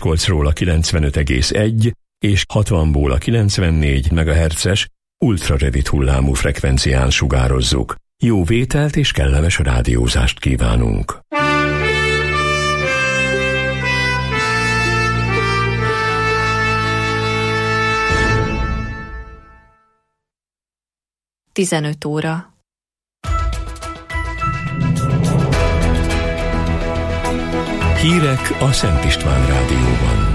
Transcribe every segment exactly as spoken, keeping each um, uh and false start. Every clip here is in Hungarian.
Miskolcról a kilencvenöt egész egy és hatvanból a kilencvennégy megahertzes ultrarövid hullámú frekvencián sugározzuk. Jó vételt és kellemes rádiózást kívánunk! tizenöt óra. Hírek a Szent István Rádióban.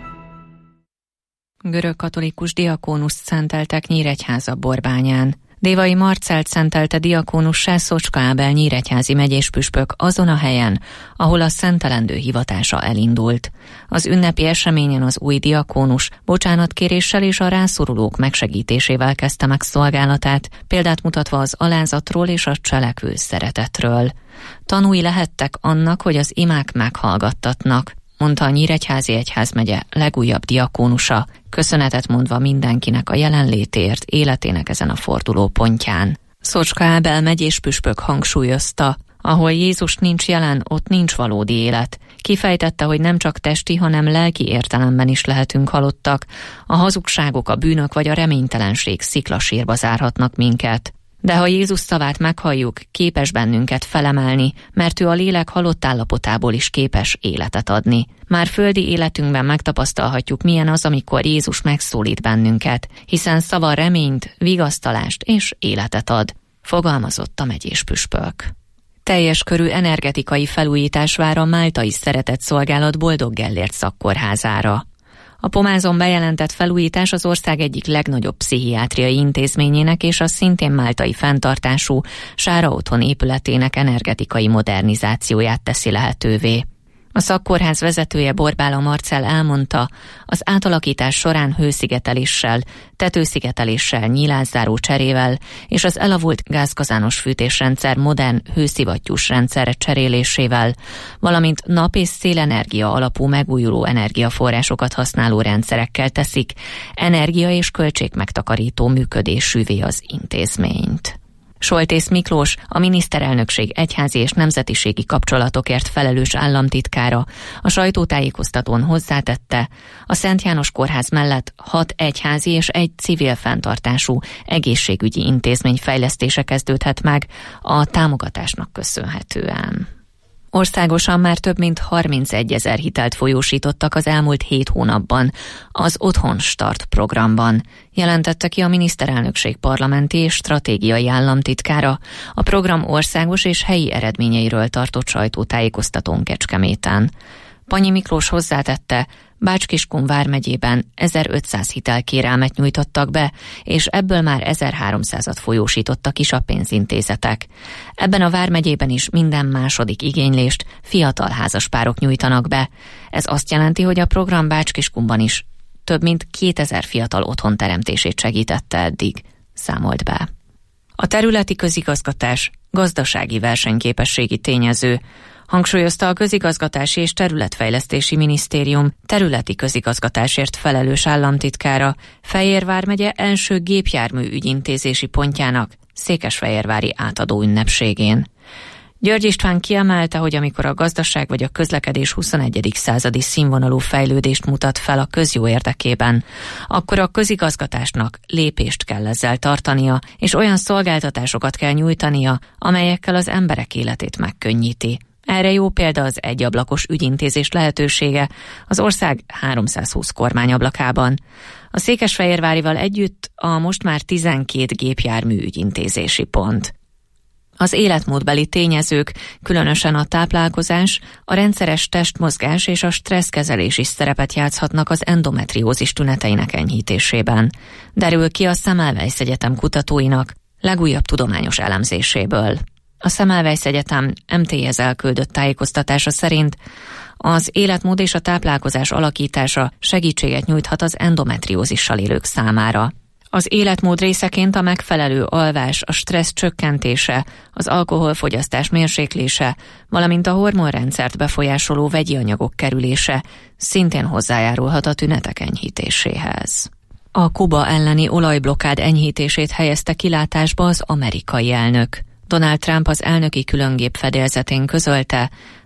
Görög katolikus diakónust szenteltek Nyíregyháza Borbányán. Dévai Marcelt szentelte diakónussá Szocska Ábel nyíregyházi megyéspüspök azon a helyen, ahol a szentelendő hivatása elindult. Az ünnepi eseményen az új diakónus bocsánatkéréssel és a rászorulók megsegítésével kezdte meg szolgálatát, példát mutatva az alázatról és a cselekvő szeretetről. Tanúi lehettek annak, hogy az imák meghallgattatnak, mondta a Nyíregyházi Egyházmegye legújabb diakónusa, köszönetet mondva mindenkinek a jelenlétért életének ezen a fordulópontján. Szocska Ábel megyéspüspök hangsúlyozta, ahol Jézus nincs jelen, ott nincs valódi élet. Kifejtette, hogy nem csak testi, hanem lelki értelemben is lehetünk halottak. A hazugságok, a bűnök vagy a reménytelenség sziklasírba zárhatnak minket. De ha Jézus szavát meghalljuk, képes bennünket felemelni, mert ő a lélek halott állapotából is képes életet adni. Már földi életünkben megtapasztalhatjuk, milyen az, amikor Jézus megszólít bennünket, hiszen szava reményt, vigasztalást és életet ad, fogalmazott a megyéspüspök. Teljes körű energetikai felújítás vár a Máltai Szeretetszolgálat Boldog Gellért szakkórházára. A Pomázon bejelentett felújítás az ország egyik legnagyobb pszichiátriai intézményének és a szintén máltai fenntartású Sára Otthon épületének energetikai modernizációját teszi lehetővé. A szakkórház vezetője Borbála Marcell elmondta, az átalakítás során hőszigeteléssel, tetőszigeteléssel, nyílászáró cserével és az elavult gázkazános fűtésrendszer modern hőszivattyús rendszerre cserélésével, valamint nap- és szélenergia alapú megújuló energiaforrásokat használó rendszerekkel teszik energia- és költségmegtakarító működésűvé az intézményt. Soltész Miklós, a miniszterelnökség egyházi és nemzetiségi kapcsolatokért felelős államtitkára a sajtótájékoztatón hozzátette, a Szent János Kórház mellett hat egyházi és egy civil fenntartású egészségügyi intézmény fejlesztése kezdődhet meg a támogatásnak köszönhetően. Országosan már több mint harmincegyezer hitelt folyósítottak az elmúlt hét hónapban az Otthon Start programban, jelentette ki a miniszterelnökség parlamenti és stratégiai államtitkára a program országos és helyi eredményeiről tartott sajtótájékoztatón Kecskeméten. Panyi Miklós hozzátette, Bács-Kiskun vármegyében ezerötszáz hitelkérelmet nyújtottak be, és ebből már ezerháromszázat folyósítottak is a pénzintézetek. Ebben a vármegyében is minden második igénylést fiatal házaspárok nyújtanak be. Ez azt jelenti, hogy a program Bács-Kiskunban is több mint kétezer fiatal otthon teremtését segítette eddig, számolt be. A területi közigazgatás gazdasági versenyképességi tényező, hangsúlyozta a Közigazgatási és Területfejlesztési Minisztérium területi közigazgatásért felelős államtitkára Fejér vármegye első gépjármű ügyintézési pontjának székesfehérvári átadó ünnepségén. György István kiemelte, hogy amikor a gazdaság vagy a közlekedés huszonegyedik századi színvonalú fejlődést mutat fel a közjó érdekében, akkor a közigazgatásnak lépést kell ezzel tartania, és olyan szolgáltatásokat kell nyújtania, amelyekkel az emberek életét megkönnyíti. Erre jó példa az egyablakos ügyintézés lehetősége az ország háromszázhúsz kormányablakában. A székesfehérvárival együtt a most már tizenkét gépjármű ügyintézési pont. Az életmódbeli tényezők, különösen a táplálkozás, a rendszeres testmozgás és a stresszkezelés is szerepet játszhatnak az endometriózis tüneteinek enyhítésében, derül ki a Semmelweis Egyetem kutatóinak legújabb tudományos elemzéséből. A Semmelweis Egyetem em té es elküldött tájékoztatása szerint az életmód és a táplálkozás alakítása segítséget nyújthat az endometriózissal élők számára. Az életmód részeként a megfelelő alvás, a stressz csökkentése, az alkoholfogyasztás mérséklése, valamint a hormonrendszert befolyásoló vegyi anyagok kerülése szintén hozzájárulhat a tünetek enyhítéséhez. A Kuba elleni olajblokkád enyhítését helyezte kilátásba az amerikai elnök. Donald Trump az elnöki különgép fedélzetén közölte,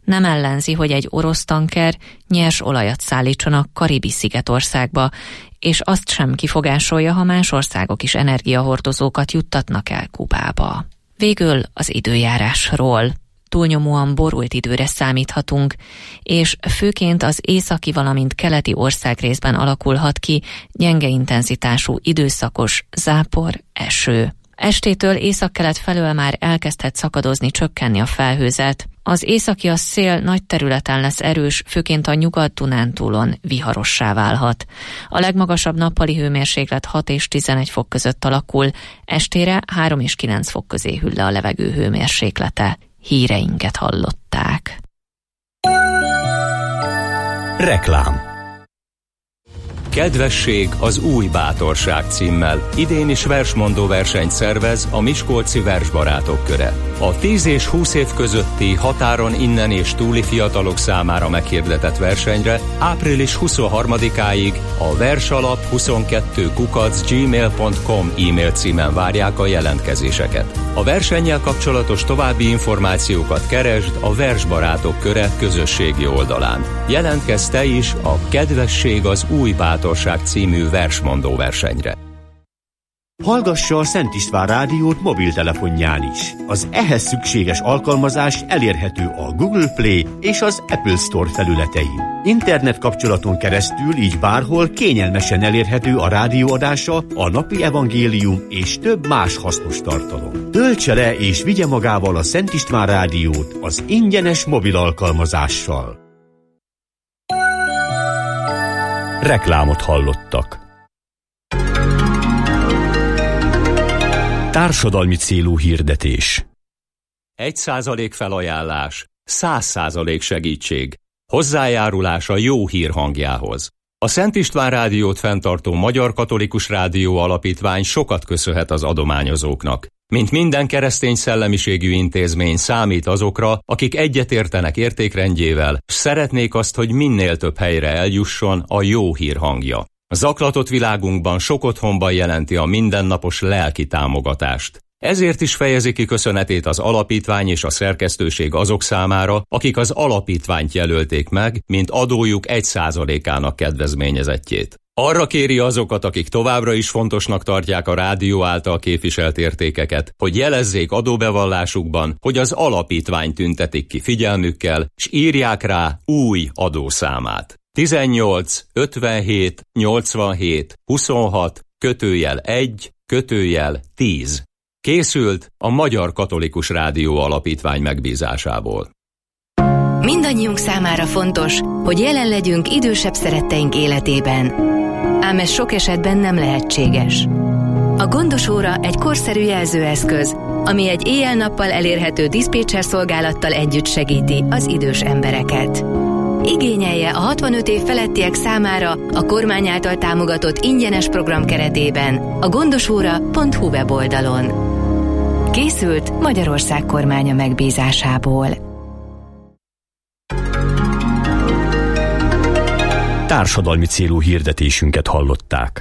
nem ellenzi, hogy egy orosz tanker nyers olajat szállítson a Karibi-szigetországba, és azt sem kifogásolja, ha más országok is energiahordozókat juttatnak el Kubába. Végül az időjárásról. Túlnyomóan borult időre számíthatunk, és főként az északi, valamint keleti országrészben alakulhat ki gyenge intenzitású időszakos zápor, eső. Estétől északkelet felől már elkezdhet szakadozni, csökkenni a felhőzet. Az északi a szél nagy területen lesz erős, főként a Nyugat-Dunántúlon viharossá válhat. A legmagasabb nappali hőmérséklet hat és tizenegy fok között alakul, estére három és kilenc fok közé hűl le a levegő hőmérséklete. Híreinket hallották. Reklám. Kedvesség az új bátorság címmel idén is versmondó versenyt szervez a Miskolci Versbarátok Köre. A tíz és húsz év közötti határon innen és túli fiatalok számára meghirdetett versenyre április huszonharmadikáig a versalap huszonkettő kukac gmail pont com e-mail címen várják a jelentkezéseket. A versennyel kapcsolatos további információkat keresd a Versbarátok Köre közösségi oldalán. Jelentkezz te is a Kedvesség az új bátorság című versmondó versenyre. Hallgassa a Szent István Rádiót mobiltelefonján is. Az ehhez szükséges alkalmazás elérhető a Google Play és az Apple Store felületein. Internet kapcsolaton keresztül így bárhol kényelmesen elérhető a rádióadása, a napi evangélium és több más hasznos tartalom. Töltse le és vigye magával a Szent István Rádiót az ingyenes mobil alkalmazással. Reklámot hallottak. Társadalmi célú hirdetés. Egy százalék felajánlás, száz százalék segítség. Hozzájárulás a jó hír hangjához. A Szent István Rádiót fenntartó Magyar Katolikus Rádió Alapítvány sokat köszönhet az adományozóknak. Mint minden keresztény szellemiségű intézmény számít azokra, akik egyetértenek értékrendjével, s szeretnék azt, hogy minél több helyre eljusson a jó hír hangja. A zaklatott világunkban sok otthonban jelenti a mindennapos lelki támogatást. Ezért is fejezi ki köszönetét az alapítvány és a szerkesztőség azok számára, akik az alapítványt jelölték meg, mint adójuk egy százalékának kedvezményezettjét. Arra kéri azokat, akik továbbra is fontosnak tartják a rádió által képviselt értékeket, hogy jelezzék adóbevallásukban, hogy az alapítvány tüntetik ki figyelmükkel, s írják rá új adószámát. tizennyolc ötvenhét nyolcvanhét huszonhat kötőjel egy kötőjel tíz. Készült a Magyar Katolikus Rádió Alapítvány megbízásából. Mindannyiunk számára fontos, hogy jelen legyünk idősebb szeretteink életében. Ám ez sok esetben nem lehetséges. A Gondos Óra egy korszerű jelzőeszköz, ami egy éjjel-nappal elérhető diszpécser szolgálattal együtt segíti az idős embereket. Igényelje a hatvanöt év felettiek számára a kormány által támogatott ingyenes program keretében a gondosóra pont hu weboldalon. Készült Magyarország kormánya megbízásából. Társadalmi célú hirdetésünket hallották.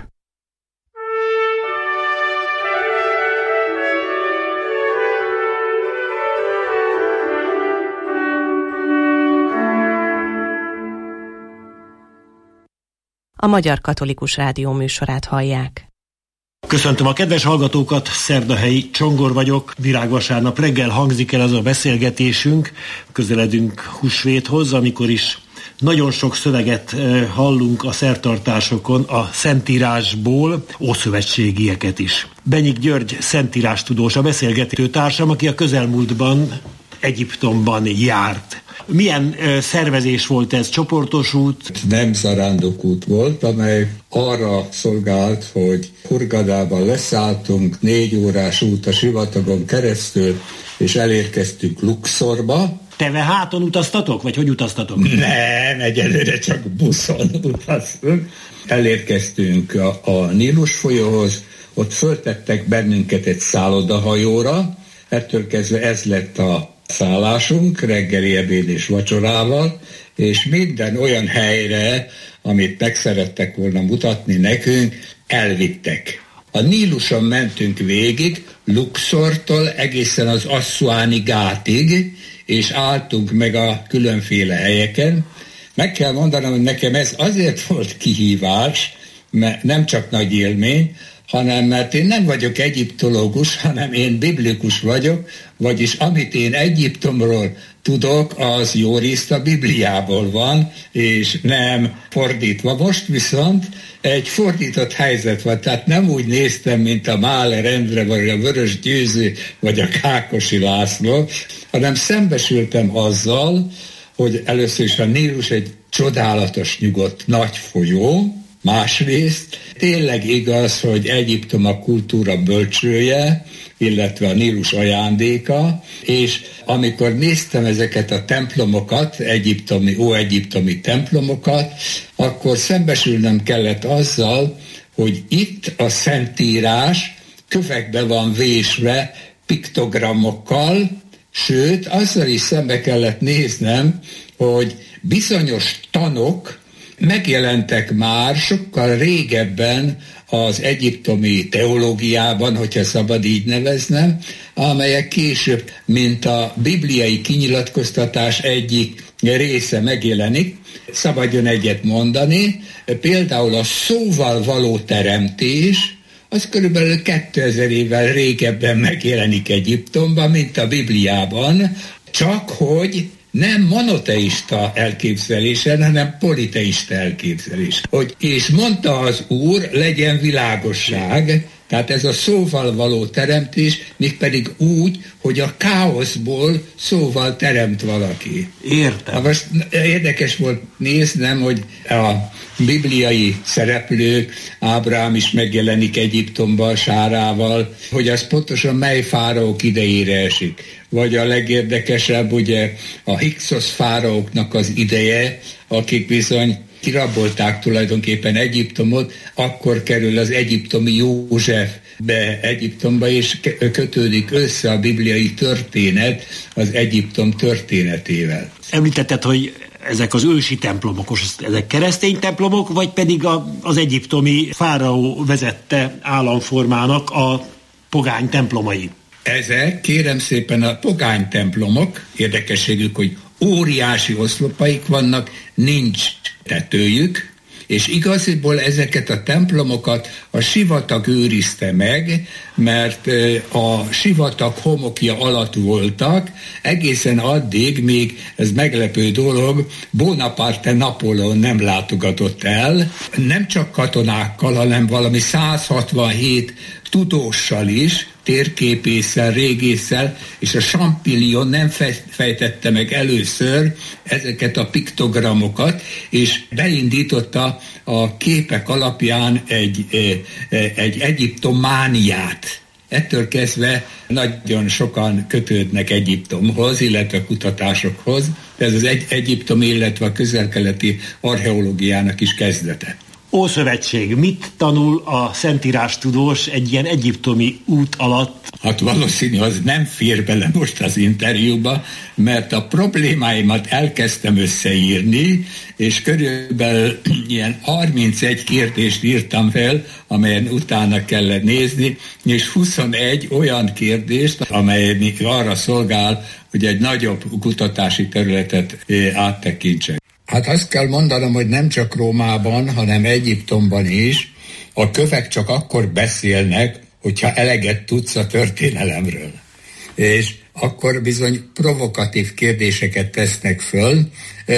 A Magyar Katolikus Rádió műsorát hallják. Köszöntöm a kedves hallgatókat, Szerdahelyi Csongor vagyok. Virágvasárnap reggel hangzik el az a beszélgetésünk, közeledünk húsvéthoz, amikor is nagyon sok szöveget hallunk a szertartásokon a Szentírásból, ószövetségieket is. Benyik György szentírástudós, a beszélgető társam, aki a közelmúltban Egyiptomban járt. Milyen ö, szervezés volt ez? Csoportos út? Nem zarándokút volt, amely arra szolgált, hogy Hurgadában leszálltunk, négy órás út a sivatagon keresztül, és elérkeztünk Luxorba. Teve háton utaztatok? Vagy hogy utaztatok? Nem, egyelőre csak buszon utaztunk. Elérkeztünk a, a Nílus folyóhoz, ott föltettek bennünket egy szállodahajóra, ettől kezdve ez lett a szállásunk, reggeli, ebéd és vacsorával, és minden olyan helyre, amit meg szerettek volna mutatni nekünk, elvittek. A Níluson mentünk végig, Luxortól egészen az Asszuáni gátig, és álltunk meg a különféle helyeken. Meg kell mondanom, hogy nekem ez azért volt kihívás, mert nem csak nagy élmény, hanem mert én nem vagyok egyiptológus, hanem én biblikus vagyok, vagyis amit én Egyiptomról tudok, az jó részt a Bibliából van, és nem fordítva. Most viszont egy fordított helyzet van, tehát nem úgy néztem, mint a Máler Endre, vagy a Vörös Győző, vagy a Kákosi László, hanem szembesültem azzal, hogy először is a Nílus egy csodálatos, nyugodt, nagy folyó, másrészt tényleg igaz, hogy Egyiptom a kultúra bölcsője, illetve a Nílus ajándéka, és amikor néztem ezeket a templomokat, egyiptomi, óegyiptomi templomokat, akkor szembesülnem kellett azzal, hogy itt a Szentírás kövekbe van vésve piktogramokkal, sőt, azzal is szembe kellett néznem, hogy bizonyos tanok megjelentek már sokkal régebben az egyiptomi teológiában, hogyha szabad így neveznem, amelyek később, mint a bibliai kinyilatkoztatás egyik része megjelenik. Szabadjon egyet mondani, például a szóval való teremtés, az körülbelül kétezer évvel régebben megjelenik Egyiptomban, mint a Bibliában, csak hogy nem monoteista elképzelésen, hanem politeista elképzelés. Hogy, és mondta az Úr, legyen világosság, tehát ez a szóval való teremtés, mégpedig úgy, hogy a káoszból szóval teremt valaki. Értem. Most érdekes volt néznem, hogy a bibliai szereplők, Ábrahám is megjelenik Egyiptomban, Sárával, hogy az pontosan mely fáraók idejére esik. Vagy a legérdekesebb, ugye a Hiksos fáraóknak az ideje, akik bizony kirabolták tulajdonképpen Egyiptomot, akkor kerül az egyiptomi József be Egyiptomba, és kötődik össze a bibliai történet az Egyiptom történetével. Említetted, hogy ezek az ősi templomok, ezek keresztény templomok, vagy pedig a, az egyiptomi fáraó vezette államformának a pogány templomai? Ezek, kérem szépen, a pogány templomok, érdekességük, hogy óriási oszlopaik vannak, nincs tetőjük, és igaziból ezeket a templomokat a sivatag őrizte meg, mert a sivatag homokja alatt voltak, egészen addig, még ez meglepő dolog, Bonaparte Napóleon nem látogatott el, nem csak katonákkal, hanem valami száz hatvanhét tudóssal is, térképésszel, régésszel, és a Champollion nem fejtette meg először ezeket a piktogramokat, és beindította a képek alapján egy, egy egyiptomániát. Ettől kezdve nagyon sokan kötődnek Egyiptomhoz, illetve kutatásokhoz, de ez az egy, Egyiptom, illetve a közel-keleti archeológiának is kezdete. Ószövetség, mit tanul a szentírás tudós egy ilyen egyiptomi út alatt? Hát valószínű, az nem fér bele most az interjúba, mert a problémáimat elkezdtem összeírni, és körülbelül ilyen harmincegy kérdést írtam fel, amelyen utána kellett nézni, és huszonegy olyan kérdést, amely arra szolgál, hogy egy nagyobb kutatási területet áttekintsek. Hát azt kell mondanom, hogy nem csak Rómában, hanem Egyiptomban is a kövek csak akkor beszélnek, hogyha eleget tudsz a történelemről. És akkor bizony provokatív kérdéseket tesznek föl.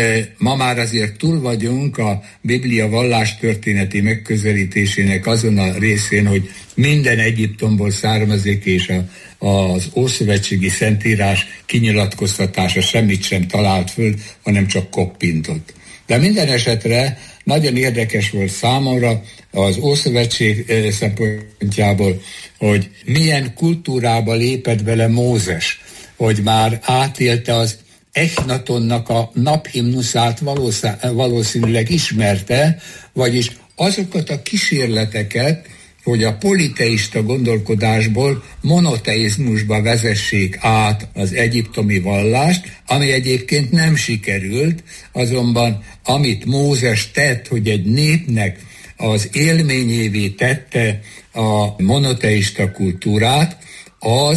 Ma már azért túl vagyunk a Biblia vallástörténeti megközelítésének azon a részén, hogy minden Egyiptomból származik, és a, az Ószövetségi Szentírás kinyilatkoztatása semmit sem talált föl, hanem csak koppintott. De minden esetre nagyon érdekes volt számomra az Ószövetség szempontjából, hogy milyen kultúrába lépett bele Mózes, hogy már átélte az Echnatonnak a naphimnuszát, valószínűleg ismerte, vagyis azokat a kísérleteket, hogy a politeista gondolkodásból monoteizmusba vezessék át az egyiptomi vallást, ami egyébként nem sikerült, azonban amit Mózes tett, hogy egy népnek az élményévé tette a monoteista kultúrát, az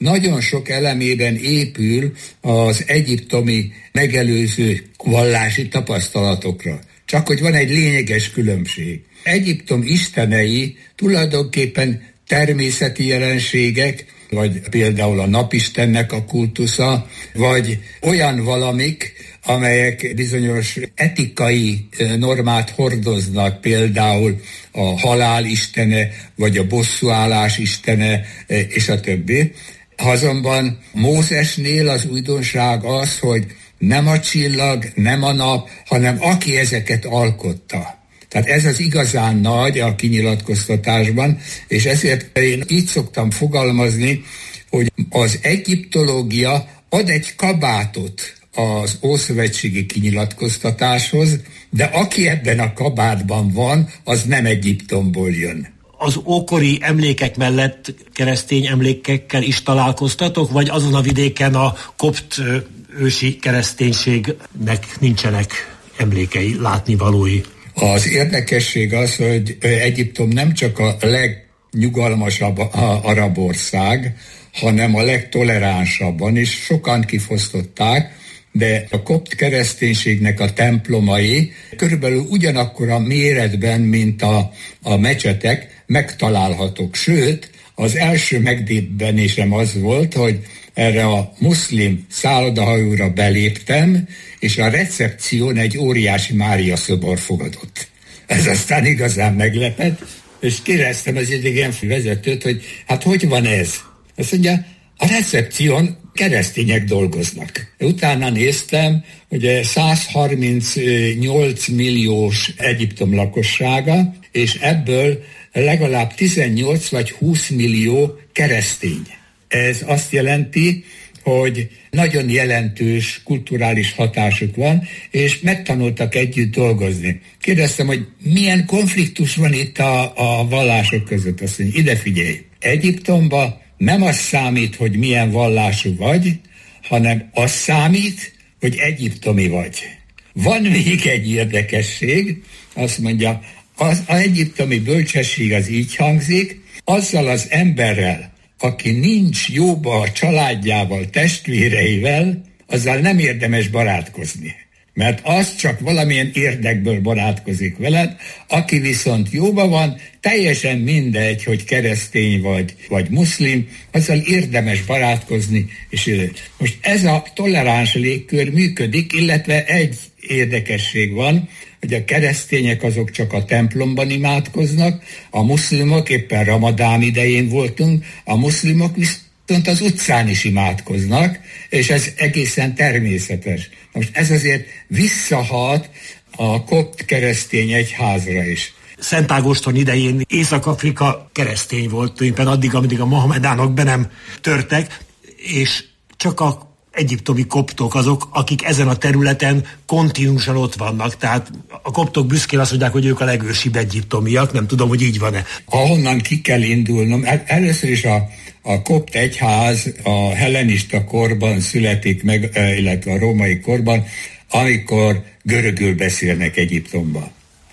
nagyon sok elemében épül az egyiptomi megelőző vallási tapasztalatokra. Csak hogy van egy lényeges különbség. Egyiptom istenei tulajdonképpen természeti jelenségek, vagy például a napistennek a kultusza, vagy olyan valamik, amelyek bizonyos etikai normát hordoznak, például a halál istene, vagy a bosszúállás istene, és a többi. Azonban Mózesnél az újdonság az, hogy nem a csillag, nem a nap, hanem aki ezeket alkotta. Tehát ez az igazán nagy a kinyilatkoztatásban, és ezért én így szoktam fogalmazni, hogy az egyiptológia ad egy kabátot az ószövetségi kinyilatkoztatáshoz, de aki ebben a kabátban van, az nem Egyiptomból jön. Az ókori emlékek mellett keresztény emlékekkel is találkoztatok, vagy azon a vidéken a kopt ősi kereszténységnek nincsenek emlékei, látnivalói? Az érdekesség az, hogy Egyiptom nem csak a legnyugalmasabb arab ország, hanem a legtoleránsabban, és sokan kifosztották, de a kopt kereszténységnek a templomai körülbelül ugyanakkor a méretben, mint a, a mecsetek megtalálhatók. Sőt, az első megdébbenésem az volt, hogy erre a muszlim szállodahajóra beléptem, és a recepción egy óriási Mária szobor fogadott. Ez aztán igazán meglepett, és kérdeztem az idegen vezetőt, hogy hát hogy van ez? Azt mondja, a recepción keresztények dolgoznak. Utána néztem, hogy száz harmincnyolc milliós Egyiptom lakossága, és ebből legalább tizennyolc vagy húsz millió keresztény. Ez azt jelenti, hogy nagyon jelentős kulturális hatásuk van, és megtanultak együtt dolgozni. Kérdeztem, hogy milyen konfliktus van itt a, a vallások között. Azt mondja, ide figyelj, Egyiptomban nem az számít, hogy milyen vallású vagy, hanem az számít, hogy egyiptomi vagy. Van még egy érdekesség, azt mondja, az, az egyiptomi bölcsesség az így hangzik, azzal az emberrel, aki nincs jóba a családjával, testvéreivel, azzal nem érdemes barátkozni. Mert az csak valamilyen érdekből barátkozik veled, aki viszont jóba van, teljesen mindegy, hogy keresztény vagy, vagy muszlim, azzal érdemes barátkozni. És most ez a toleráns légkör működik, illetve egy érdekesség van, hogy a keresztények azok csak a templomban imádkoznak, a muszlimok, éppen Ramadán idején voltunk, a muszlimok viszont az utcán is imádkoznak, és ez egészen természetes. Most ez azért visszahat a kopt keresztény egyházra is. Szent Ágoston idején Észak-Afrika keresztény volt, éppen addig, amíg a mohamedánok be nem törtek, és csak a egyiptomi koptok azok, akik ezen a területen kontinúsan ott vannak. Tehát a koptok büszkén azt mondják, hogy ők a legősibb egyiptomiak, nem tudom, hogy így van-e. Ahonnan ki kell indulnom, először is a, a kopt egyház a hellenista korban születik meg, illetve a római korban, amikor görögül beszélnek Egyiptomban.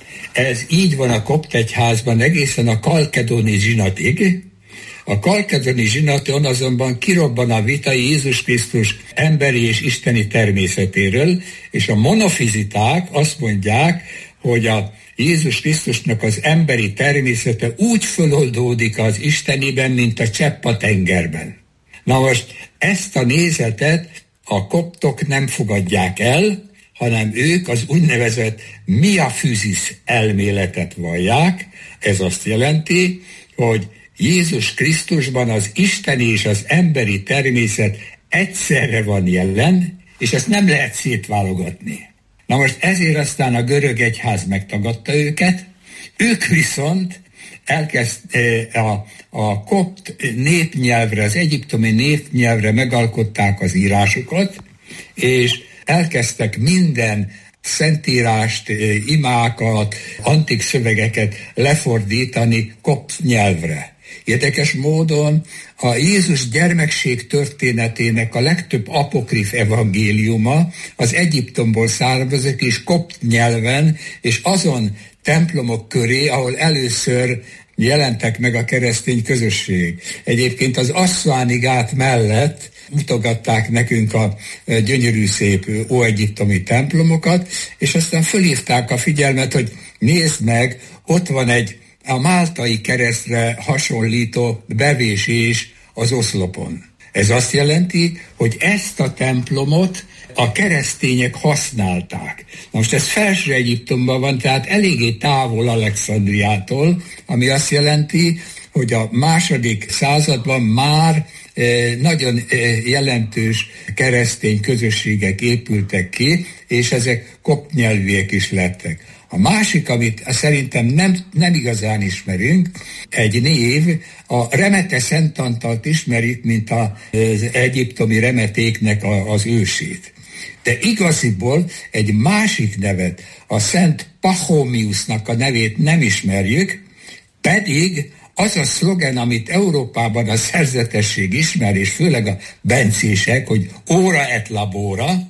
Ez így van a kopt egyházban egészen a kalkedoni zsinatig. A kalkedoni zsinaton azonban kirobban a vita Jézus Krisztus emberi és isteni természetéről, és a monofiziták azt mondják, hogy a Jézus Krisztusnak az emberi természete úgy föloldódik az isteniben, mint a csepp a tengerben. Na most ezt a nézetet a koptok nem fogadják el, hanem ők az úgynevezett miafizis elméletet vallják. Ez azt jelenti, hogy Jézus Krisztusban az isteni és az emberi természet egyszerre van jelen, és ezt nem lehet szétválogatni. Na most ezért aztán a görög egyház megtagadta őket, ők viszont elkezd a, a kopt népnyelvre, az egyiptomi népnyelvre megalkották az írásukat, és elkezdtek minden szentírást, imákat, antik szövegeket lefordítani kopt nyelvre. Érdekes módon a Jézus gyermekség történetének a legtöbb apokrif evangéliuma az Egyiptomból származik, és kopt nyelven, és azon templomok köré, ahol először jelentek meg a keresztény közösség. Egyébként az Aszváni gát mellett mutogatták nekünk a gyönyörű szép óegyiptomi templomokat, és aztán fölhívták a figyelmet, hogy nézd meg, ott van egy a máltai keresztre hasonlító bevésés az oszlopon. Ez azt jelenti, hogy ezt a templomot a keresztények használták. Na most ez Felső Egyiptomban van, tehát eléggé távol Alexandriától, ami azt jelenti, hogy a második században már eh, nagyon eh, jelentős keresztény közösségek épültek ki, és ezek kopt nyelvűek is lettek. A másik, amit szerintem nem, nem igazán ismerünk, egy név, a Remete Szent Antalt ismerik, mint az egyiptomi remetéknek a, az ősét. De igaziból egy másik nevet, a Szent Pachomiusnak a nevét nem ismerjük, pedig az a szlogen, amit Európában a szerzetesség ismer, és főleg a bencések, hogy ora et labora,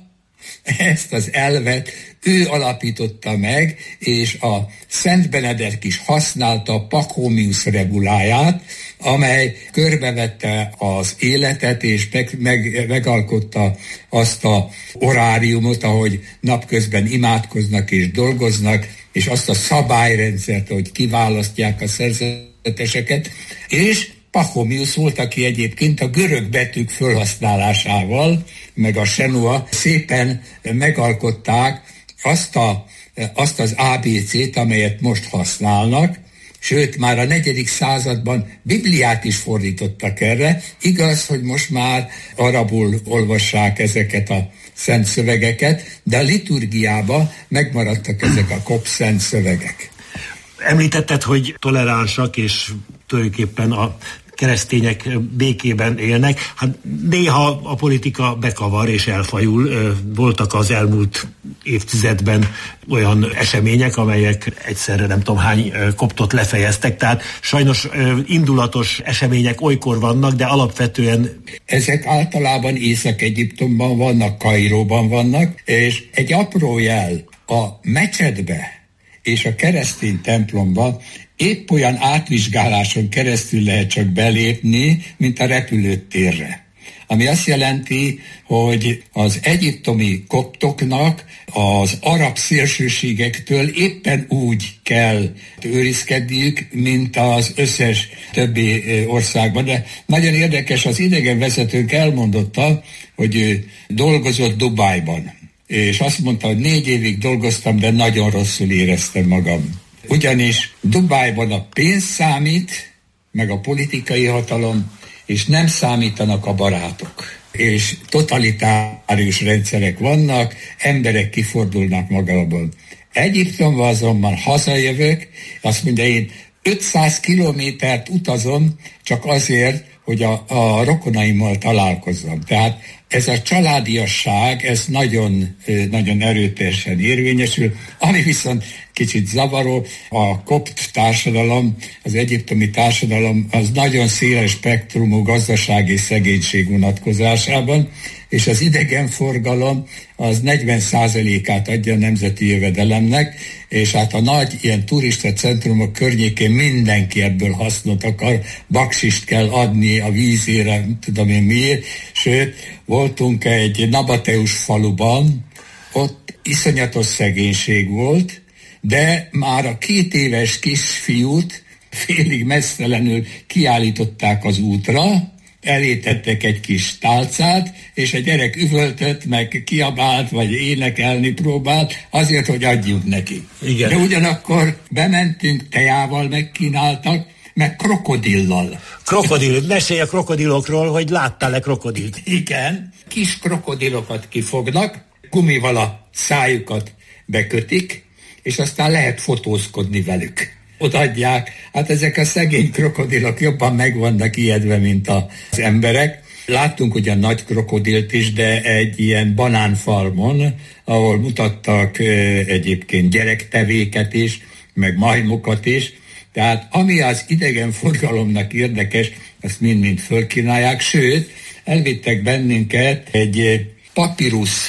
ezt az elvet ő alapította meg, és a Szent Benedek is használta a Pachomius reguláját, amely körbevette az életet, és meg, meg, megalkotta azt a oráriumot, ahogy napközben imádkoznak és dolgoznak, és azt a szabályrendszert, hogy kiválasztják a szerzeteseket, és Pachomius volt, aki egyébként a görög betűk felhasználásával, meg a senua szépen megalkották azt, a, azt az á bé cét, amelyet most használnak, sőt, már a negyedik században Bibliát is fordítottak erre. Igaz, hogy most már arabul olvassák ezeket a szent szövegeket, de a liturgiában megmaradtak ezek a kopt szent szövegek. Említetted, hogy toleránsak, és tulajdonképpen a keresztények békében élnek. Hát néha a politika bekavar és elfajul. Voltak az elmúlt évtizedben olyan események, amelyek egyszerre nem tudom hány koptot lefejeztek, tehát sajnos indulatos események olykor vannak, de alapvetően... Ezek általában Észak-Egyiptomban vannak, Kairóban vannak, és egy apró jel, a mecsetbe és a keresztény templomban épp olyan átvizsgáláson keresztül lehet csak belépni, mint a repülőtérre. Ami azt jelenti, hogy az egyiptomi koptoknak az arab szélsőségektől éppen úgy kell őrizkedniük, mint az összes többi országban. De nagyon érdekes, az idegenvezetőnk elmondotta, hogy ő dolgozott Dubájban. És azt mondta, hogy négy évig dolgoztam, de nagyon rosszul éreztem magam. Ugyanis Dubájban a pénz számít, meg a politikai hatalom, és nem számítanak a barátok. És totalitárius rendszerek vannak, emberek kifordulnak magából. Egyiptomban azonban hazajövök, azt mondja, én ötszáz kilométert utazom csak azért, hogy a, a rokonaimmal találkozzam. Tehát ez a családiasság, ez nagyon, nagyon erőteljesen érvényesül, ami viszont kicsit zavaró, a kopt társadalom, az egyiptomi társadalom az nagyon széles spektrumú gazdasági szegénység vonatkozásában, és az idegenforgalom az negyven százalékát adja a nemzeti jövedelemnek, és hát a nagy ilyen turista centrumok környékén mindenki ebből hasznot akar, baksist kell adni a vízére, nem tudom én miért, sőt, voltunk egy nabateus faluban, ott iszonyatos szegénység volt, de már a két éves kisfiút félig messzelenül kiállították az útra, elétettek egy kis tálcát, és a gyerek üvöltött, meg kiabált, vagy énekelni próbált, azért, hogy adjunk neki. Igen. De ugyanakkor bementünk, tejával megkínáltak, meg krokodillal. Krokodil, mesélj a krokodilokról, hogy láttál-e krokodilt? Igen, kis krokodilokat kifognak, gumival a szájukat bekötik, és aztán lehet fotózkodni velük. Odaadják, hát ezek a szegény krokodilok jobban meg vannak ijedve, mint az emberek. Láttunk ugyan nagy krokodilt is, de egy ilyen banánfarmon, ahol mutattak egyébként gyerektevéket is, meg majmokat is. Tehát ami az idegenforgalomnak érdekes, azt mind-mind fölkínálják, sőt, elvittek bennünket egy papírus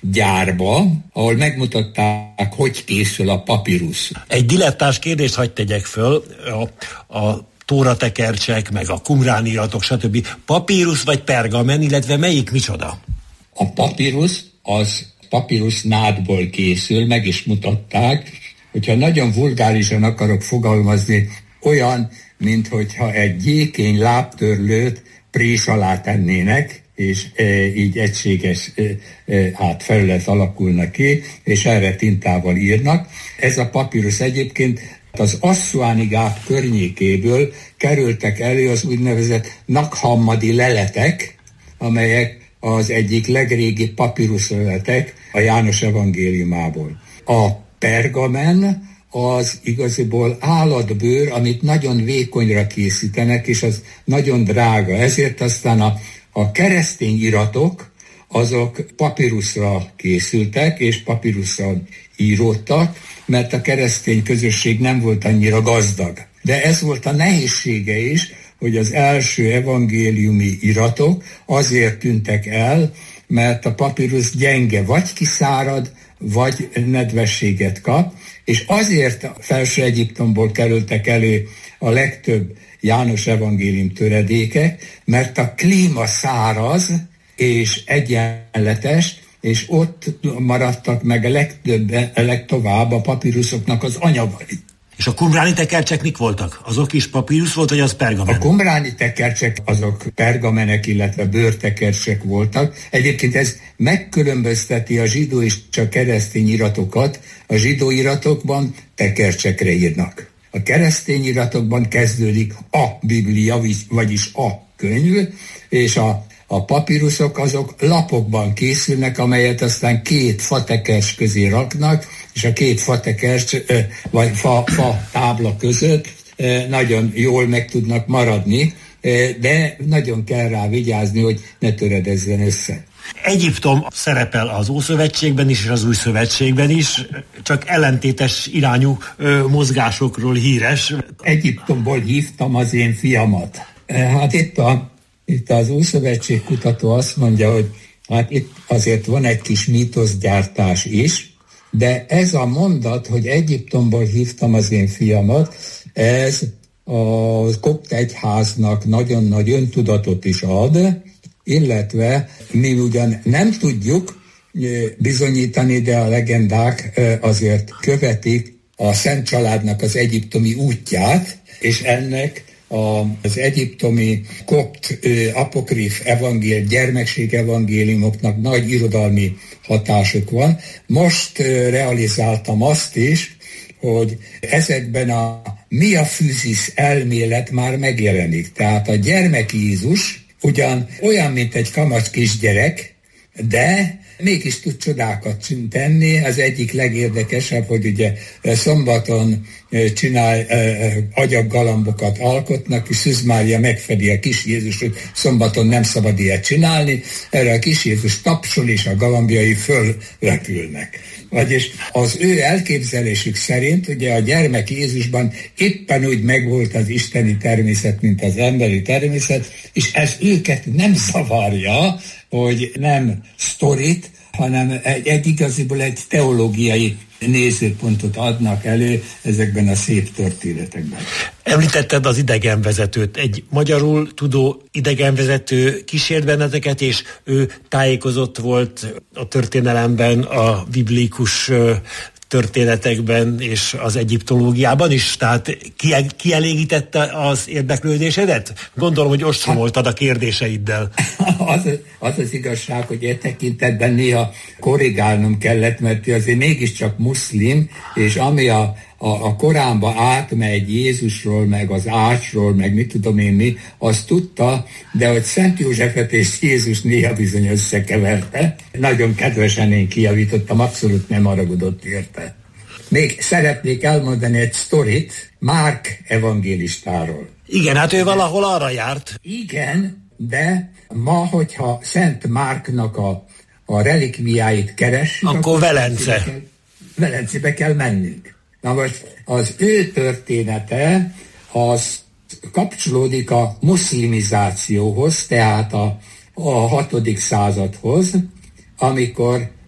gyárba, ahol megmutatták, hogy készül a papírusz. Egy dilettáns kérdést hadd tegyek föl, a, a tóratekercsek, meg a kumrán iratok, stb. Papírusz vagy pergamen, illetve melyik micsoda? A papírusz az papírusz nádból készül, meg is mutatták, hogyha nagyon vulgárisan akarok fogalmazni, olyan, mint hogyha egy gyékény lábtörlőt prés alá tennének, és e, így egységes e, e, hát felület alakulnak ki, és erre tintával írnak. Ez a papírusz egyébként az Asszuáni gát környékéből kerültek elő az úgynevezett Nag-Hammadi leletek, amelyek az egyik legrégi papírusz leletek a János evangéliumából. A pergamen az igaziból állatbőr, amit nagyon vékonyra készítenek, és az nagyon drága. Ezért aztán a, a keresztény iratok, azok papíruszra készültek, és papíruszra íródtak, mert a keresztény közösség nem volt annyira gazdag. De ez volt a nehézsége is, hogy az első evangéliumi iratok azért tűntek el, mert a papírusz gyenge, vagy kiszárad, vagy nedvességet kap, és azért Felső Egyiptomból kerültek elő a legtöbb János evangélium töredékek, mert a klíma száraz és egyenletes, és ott maradtak meg a legtöbb, a legtovább a papíruszoknak az anyagai. És a kumráni tekercsek mik voltak? Azok is papírusz volt, vagy az pergamen? A kumráni tekercsek azok pergamenek, illetve bőrtekercsek voltak. Egyébként ez megkülönbözteti a zsidó és a keresztény iratokat. A zsidó iratokban tekercsekre írnak. A keresztény iratokban kezdődik a Biblia, vagyis a könyv, és a A papíruszok azok lapokban készülnek, amelyet aztán két fatekercs közé raknak, és a két fatekercs vagy fa, fa tábla között nagyon jól meg tudnak maradni, de nagyon kell rá vigyázni, hogy ne töredezzen össze. Egyiptom szerepel az Ószövetségben is, és az Új Szövetségben is, csak ellentétes irányú ö, mozgásokról híres. Egyiptomból hívtam az én fiamat. Hát itt a Itt az Újszövetség kutató azt mondja, hogy hát itt azért van egy kis mítoszgyártás is, de ez a mondat, hogy Egyiptomból hívtam az én fiamat, ez a kopt egyháznak nagyon nagy öntudatot is ad, illetve mi ugyan nem tudjuk bizonyítani, de a legendák azért követik a Szent Családnak az egyiptomi útját, és ennek az egyiptomi kopt apokrif evangél, gyermekség evangéliumoknak nagy irodalmi hatásuk van. Most realizáltam azt is, hogy ezekben a miafűzis elmélet már megjelenik. Tehát a gyermek Jézus ugyan olyan, mint egy kamasz kisgyerek, de mégis tud csodákat tenni. Az egyik legérdekesebb, hogy ugye szombaton csinál agyaggalambokat alkotnak, és Szűz Mária megfedi a kis Jézus, hogy szombaton nem szabad ilyet csinálni, erre a kis Jézus tapsol, és a galambjai fölrepülnek. Vagyis az ő elképzelésük szerint ugye a gyermek Jézusban éppen úgy megvolt az isteni természet, mint az emberi természet, és ez őket nem zavarja, hogy nem sztorit, hanem egy, egy igaziból egy teológiai nézőpontot adnak elő ezekben a szép történetekben. Említetted az idegenvezetőt. Egy magyarul tudó idegenvezető kísért benneteket, és ő tájékozott volt a történelemben, a biblikus történetekben és az egyiptológiában is, tehát kielégítette az érdeklődésedet? Gondolom, hogy ostromoltad a kérdéseiddel. Az, az az igazság, hogy e tekintetben néha korrigálnom kellett, mert azért mégiscsak muszlim, és ami a, a, a Koránba átmegy Jézusról, meg az ácsról, meg mit tudom én mi, azt tudta, de hogy Szent Józsefet és Jézus néha bizony összekeverte. Nagyon kedvesen én kijavítottam, abszolút nem haragudott érte. Még szeretnék elmondani egy sztorit Márk evangélistáról. Igen, hát ő valahol arra járt. Igen, de ma, hogyha Szent Márknak a, a relikviáit keressük, akkor, akkor Velence. Kell, Velencébe kell mennünk. Na most az ő története az kapcsolódik a muszlimizációhoz, tehát a, a hatodik századhoz, amikor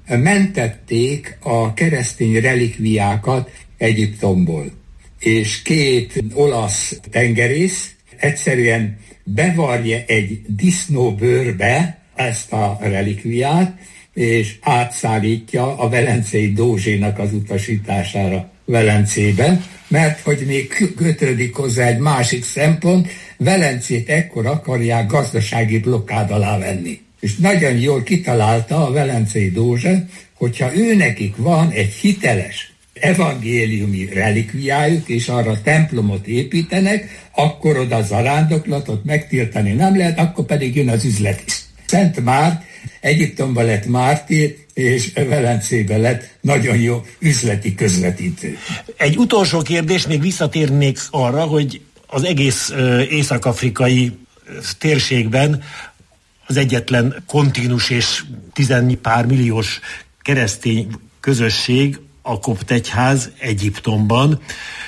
mentették a keresztény relikviákat Egyiptomból. És két olasz tengerész egyszerűen bevarja egy disznóbőrbe ezt a relikviát, és átszállítja a velencei dózsénak az utasítására Velencébe, mert hogy még kötődik hozzá egy másik szempont, Velencét ekkor akarják gazdasági blokkád alá venni. És nagyon jól kitalálta a velencei dózse, hogyha ő nekik van egy hiteles evangéliumi relikviájuk, és arra templomot építenek, akkor oda zarándoklatot megtiltani nem lehet, akkor pedig jön az üzlet is. Szent Márk Egyiptomban lett mártír, és Velencében lett nagyon jó üzleti közvetítő. Egy utolsó kérdés, még visszatérnék arra, hogy az egész észak-afrikai térségben az egyetlen kontinus és tizenpár milliós keresztény közösség, a kopt egyház Egyiptomban.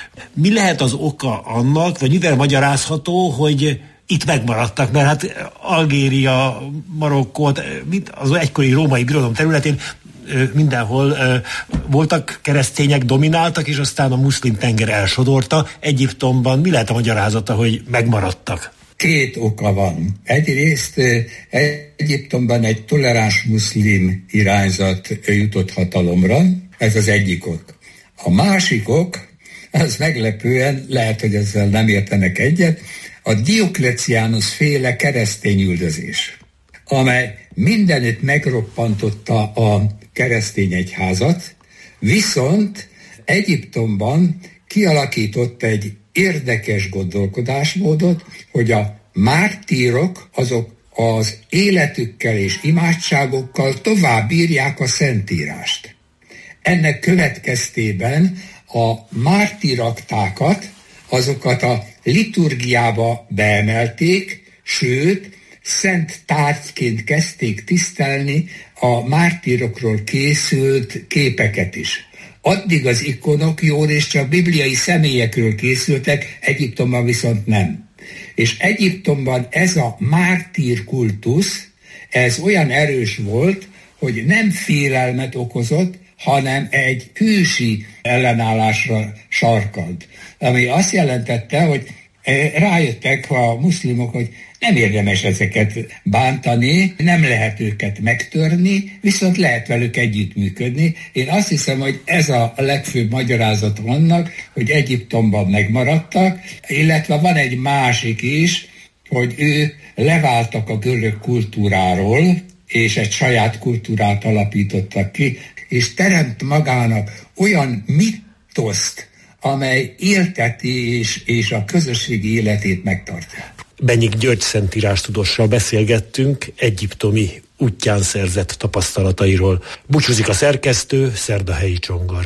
Mi lehet az oka annak, vagy mivel magyarázható, hogy itt megmaradtak, mert hát Algéria, Marokkó, az egykori római birodalom területén mindenhol voltak keresztények, domináltak, és aztán a muszlim tenger elsodorta. Egyiptomban mi lehet a magyarázata, hogy megmaradtak? Két oka van. Egyrészt Egyiptomban egy toleráns muszlim irányzat jutott hatalomra, ez az egyik ok. A másik ok, az meglepően, lehet, hogy ezzel nem értenek egyet, a Diokleciánus féle keresztényüldözés, amely mindenütt megroppantotta a keresztény egyházat, viszont Egyiptomban kialakított egy érdekes gondolkodásmódot, hogy a mártírok azok az életükkel és imádságokkal tovább bírják a Szentírást. Ennek következtében a mártíraktákat, azokat a liturgiába beemelték, sőt, szent tárgyként kezdték tisztelni a mártírokról készült képeket is. Addig az ikonok jól és csak bibliai személyekről készültek, Egyiptomban viszont nem. És Egyiptomban ez a mártír kultusz, ez olyan erős volt, hogy nem félelmet okozott, hanem egy hűsi ellenállásra sarkalt. Ami azt jelentette, hogy rájöttek a muszlimok, hogy nem érdemes ezeket bántani, nem lehet őket megtörni, viszont lehet velük együttműködni. Én azt hiszem, hogy ez a legfőbb magyarázat annak, hogy Egyiptomban megmaradtak, illetve van egy másik is, hogy ő leváltak a görög kultúráról, és egy saját kultúrát alapítottak ki, és teremt magának olyan mitoszt, amely élteti és, és a közösségi életét megtartja. Benyik György szentírástudossal beszélgettünk egyiptomi útján szerzett tapasztalatairól. Búcsúzik a szerkesztő, Szerdahelyi Csongor.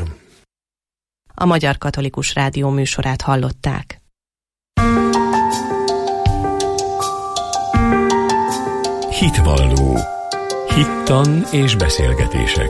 A Magyar Katolikus Rádió műsorát hallották. Hitvalló. Hittan és beszélgetések.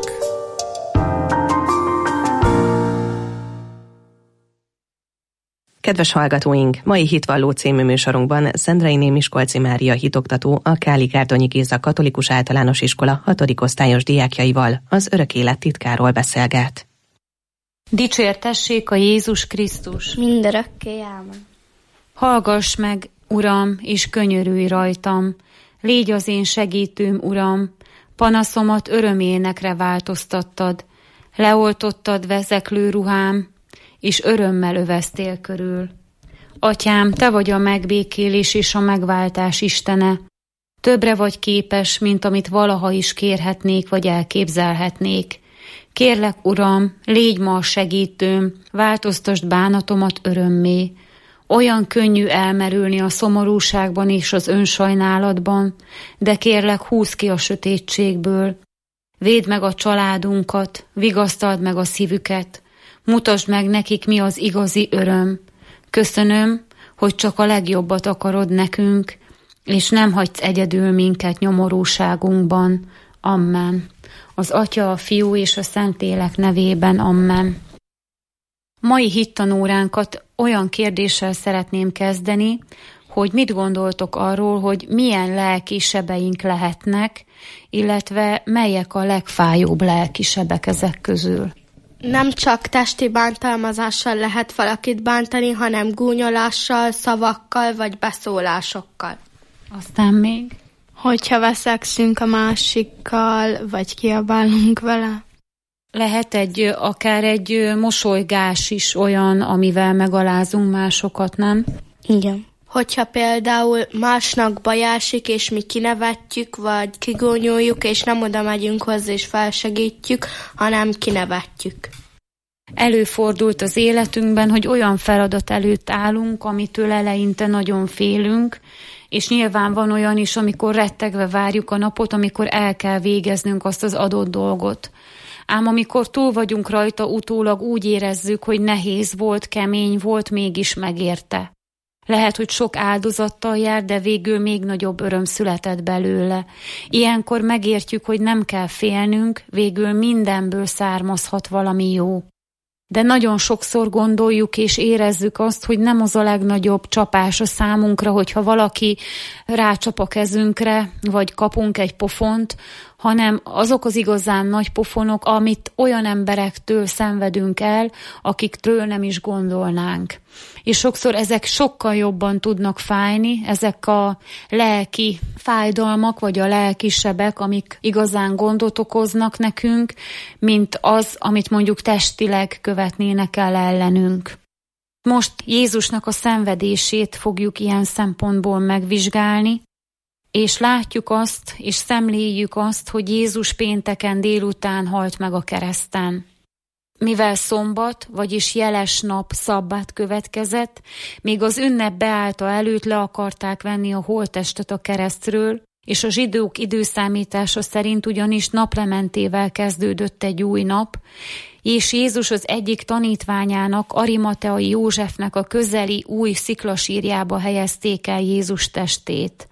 Kedves hallgatóink, mai Hitvalló című műsorunkban Szendrei Miskolci Mária hitoktató, a Káli-Gárdonyi Géza Katolikus Általános Iskola hatodik osztályos diákjaival az örök élet titkáról beszélget. Dicsértessék a Jézus Krisztus! Mindörökké ámen. Hallgass meg, Uram, és könyörülj rajtam! Légy az én segítőm, Uram! Panaszomat öröménekre változtattad, leoltottad vezeklő ruhám, és örömmel öveztél körül. Atyám, te vagy a megbékélés és a megváltás Istene. Többre vagy képes, mint amit valaha is kérhetnék, vagy elképzelhetnék. Kérlek, Uram, légy ma a segítőm, változtasd bánatomat örömmé. Olyan könnyű elmerülni a szomorúságban és az önsajnálatban, de kérlek, húzz ki a sötétségből. Védd meg a családunkat, vigasztald meg a szívüket, mutasd meg nekik, mi az igazi öröm. Köszönöm, hogy csak a legjobbat akarod nekünk, és nem hagysz egyedül minket nyomorúságunkban. Amen. Az Atya, a Fiú és a Szentlélek nevében. Amen. Mai hittanóránkat olyan kérdéssel szeretném kezdeni, hogy mit gondoltok arról, hogy milyen lelki sebeink lehetnek, illetve melyek a legfájóbb lelki sebek ezek közül. Nem csak testi bántalmazással lehet valakit bántani, hanem gúnyolással, szavakkal vagy beszólásokkal. Aztán még? Hogyha veszekszünk a másikkal, vagy kiabálunk vele. Lehet egy, akár egy mosolygás is olyan, amivel megalázunk másokat, nem? Igen. Hogyha például másnak baj esik, és mi kinevetjük, vagy kigónyoljuk, és nem oda megyünk hozzá, és felsegítjük, hanem kinevetjük. Előfordult az életünkben, hogy olyan feladat előtt állunk, amitől eleinte nagyon félünk, és nyilván van olyan is, amikor rettegve várjuk a napot, amikor el kell végeznünk azt az adott dolgot. Ám amikor túl vagyunk rajta, utólag úgy érezzük, hogy nehéz volt, kemény volt, mégis megérte. Lehet, hogy sok áldozattal jár, de végül még nagyobb öröm született belőle. Ilyenkor megértjük, hogy nem kell félnünk, végül mindenből származhat valami jó. De nagyon sokszor gondoljuk és érezzük azt, hogy nem az a legnagyobb csapás a számunkra, hogyha valaki rácsap a kezünkre, vagy kapunk egy pofont, hanem azok az igazán nagy pofonok, amit olyan emberektől szenvedünk el, akiktől nem is gondolnánk. És sokszor ezek sokkal jobban tudnak fájni, ezek a lelki fájdalmak, vagy a lelki sebek, amik igazán gondot okoznak nekünk, mint az, amit mondjuk testileg követnének el ellenünk. Most Jézusnak a szenvedését fogjuk ilyen szempontból megvizsgálni, és látjuk azt, és szemléljük azt, hogy Jézus pénteken délután halt meg a kereszten. Mivel szombat, vagyis jeles nap szabbát következett, még az ünnep beállta előtt le akarták venni a holttestet a keresztről, és a zsidók időszámítása szerint ugyanis naplementével kezdődött egy új nap, és Jézus az egyik tanítványának, Arimateai Józsefnek a közeli új sziklasírjába helyezték el Jézus testét.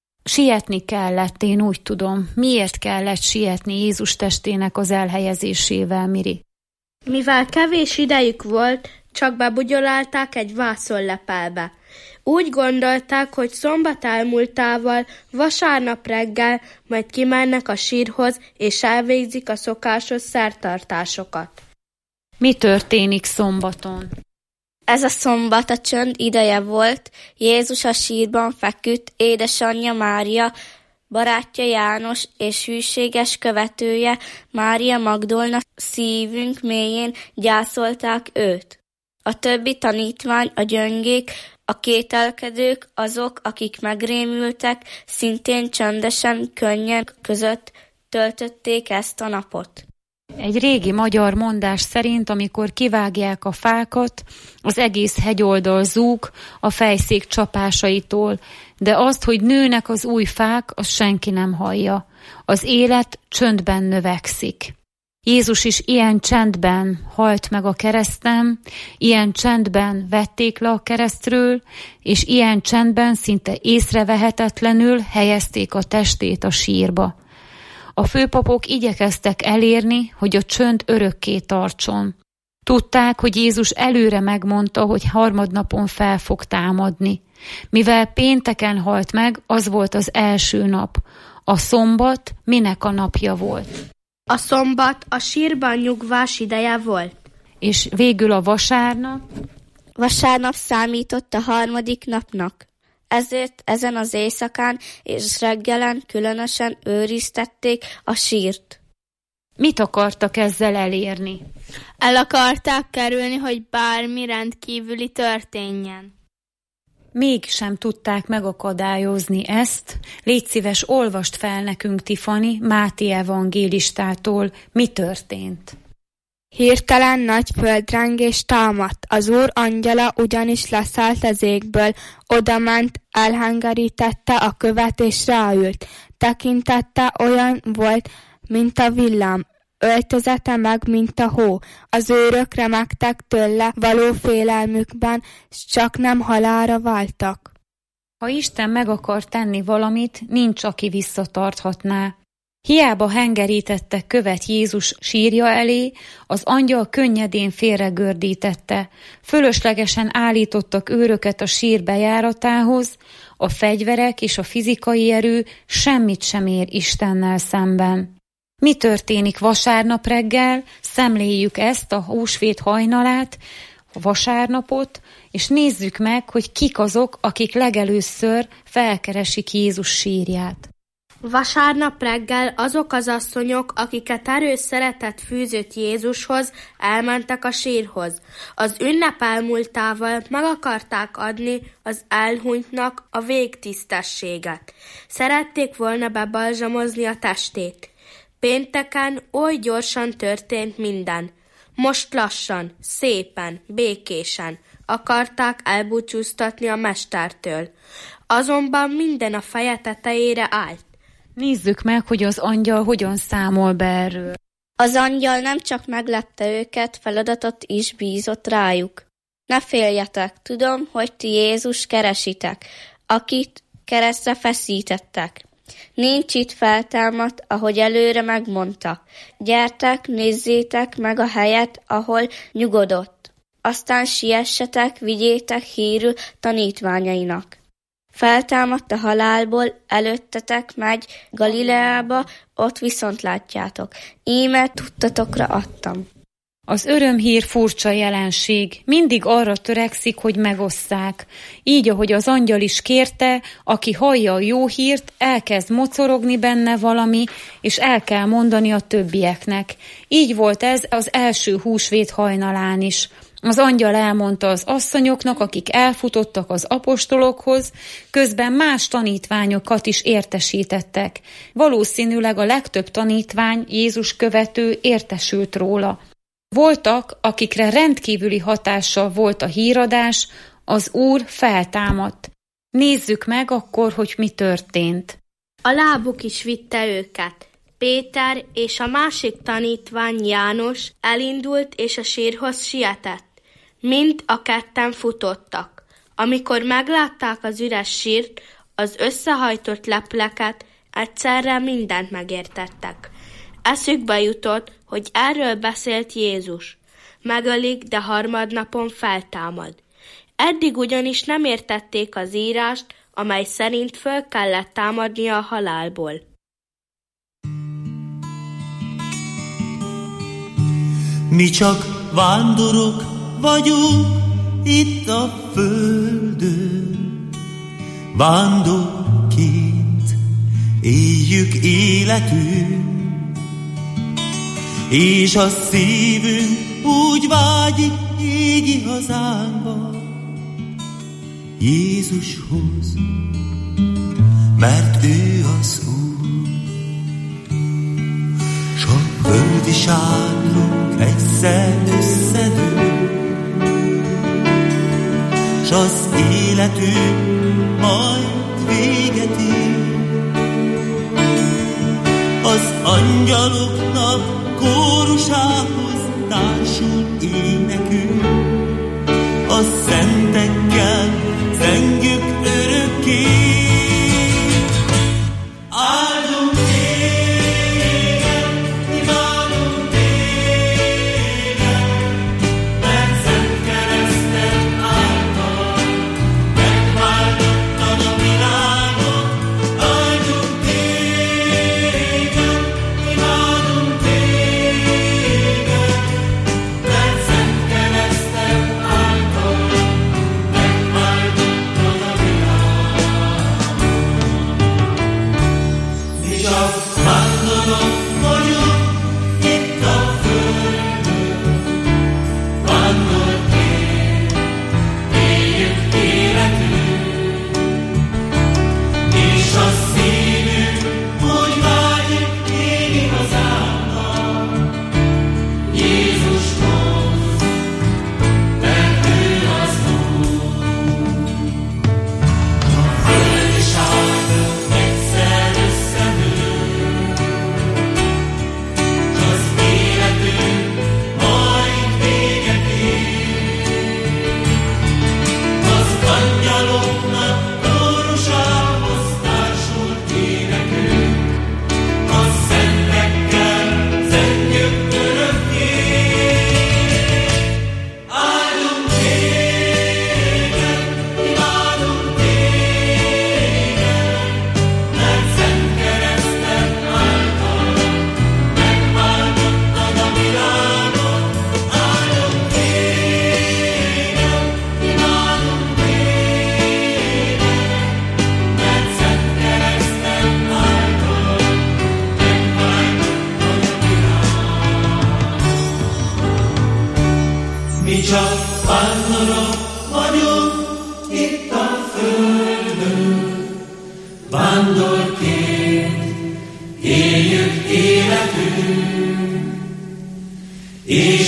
Sietni kellett, én úgy tudom. Miért kellett sietni Jézus testének az elhelyezésével, Miri? Mivel kevés idejük volt, csak bebugyolálták egy vászonlepelbe. Úgy gondolták, hogy szombat elmúltával, vasárnap reggel majd kimennek a sírhoz, és elvégzik a szokásos szertartásokat. Mi történik szombaton? Ez a szombat a csönd ideje volt, Jézus a sírban feküdt, édesanyja Mária, barátja János és hűséges követője Mária Magdolna szívünk mélyén gyászolták őt. A többi tanítvány, a gyöngék, a kételkedők, azok, akik megrémültek, szintén csöndesen, könnyen között töltötték ezt a napot. Egy régi magyar mondás szerint, amikor kivágják a fákat, az egész hegyoldal zúg a fejszék csapásaitól, de azt, hogy nőnek az új fák, azt senki nem hallja. Az élet csöndben növekszik. Jézus is ilyen csendben halt meg a kereszten, ilyen csendben vették le a keresztről, és ilyen csendben szinte észrevehetetlenül helyezték a testét a sírba. A főpapok igyekeztek elérni, hogy a csönd örökké tartson. Tudták, hogy Jézus előre megmondta, hogy harmadnapon fel fog támadni. Mivel pénteken halt meg, az volt az első nap. A szombat minek a napja volt? A szombat a sírban nyugvás ideje volt. És végül a vasárnap? Vasárnap számított a harmadik napnak. Ezért ezen az éjszakán és reggelen különösen őriztették a sírt. Mit akartak ezzel elérni? El akarták kerülni, hogy bármi rendkívüli történjen. Mégsem tudták megakadályozni ezt. Légy szíves, olvast fel nekünk, Tiffany, Máté evangélistától, mi történt. Hirtelen nagy földrengés támadt, az Úr angyala ugyanis leszállt az égből, odament, elhengerítette a követ és ráült. Tekintette olyan volt, mint a villám, öltözete meg, mint a hó. Az őrök remegtek tőle való félelmükben, s csak nem halálra váltak. Ha Isten meg akar tenni valamit, nincs, aki visszatarthatná. Hiába hengerítette követ Jézus sírja elé, az angyal könnyedén félregördítette. Fölöslegesen állítottak őröket a sír bejáratához, a fegyverek és a fizikai erő semmit sem ér Istennel szemben. Mi történik vasárnap reggel? Szemléljük ezt a húsvét hajnalát, a vasárnapot, és nézzük meg, hogy kik azok, akik legelőször felkeresik Jézus sírját. Vasárnap reggel azok az asszonyok, akiket erős szeretet fűzött Jézushoz, elmentek a sírhoz. Az ünnep elmúltával meg akarták adni az elhunytnak a végtisztességet. Szerették volna bebalzsamozni a testét. Pénteken oly gyorsan történt minden. Most lassan, szépen, békésen akarták elbúcsúztatni a mestertől. Azonban minden a feje tetejére állt. Nézzük meg, hogy az angyal hogyan számol be erről. Az angyal nem csak meglepte őket, feladatot is bízott rájuk. Ne féljetek, tudom, hogy ti Jézus keresitek, akit keresztre feszítettek. Nincs itt, feltámadt, ahogy előre megmondta. Gyertek, nézzétek meg a helyet, ahol nyugodott. Aztán siessetek, vigyétek hírül tanítványainak. Feltámadt a halálból, előttetek megy Galileába, ott viszont látjátok. Íme tudtatokra adtam. Az örömhír furcsa jelenség, mindig arra törekszik, hogy megosszák. Így, ahogy az angyal is kérte, aki hallja a jó hírt, elkezd mocorogni benne valami, és el kell mondani a többieknek. Így volt ez az első húsvét hajnalán is. Az angyal elmondta az asszonyoknak, akik elfutottak az apostolokhoz, közben más tanítványokat is értesítettek. Valószínűleg a legtöbb tanítvány, Jézus követő értesült róla. Voltak, akikre rendkívüli hatással volt a híradás, az Úr feltámadt. Nézzük meg akkor, hogy mi történt. A lábuk is vitte őket. Péter és a másik tanítvány János elindult és a sírhoz sietett. Mind a ketten futottak. Amikor meglátták az üres sírt, az összehajtott lepleket, egyszerre mindent megértettek. Eszükbe jutott, hogy erről beszélt Jézus. Megölik, de harmadnapon feltámad. Eddig ugyanis nem értették az írást, amely szerint föl kellett támadnia a halálból. Mi csak vándorok vagyunk itt a földön, vándorként éljük életünk, és a szívünk úgy vágyik égi hazánkba, Jézushoz, mert ő az Úr. S a földi sárlók egyszer összedől, s az életünk majd véget ér. Az angyaloknak kórusához társul énekünk, a szentekkel zengjük örökké. Áldunk téged, imádunk téged, mert szent kereszted által megváltottad a világot. Áldunk téged, imádunk téged, mert szent kereszted által megváltottad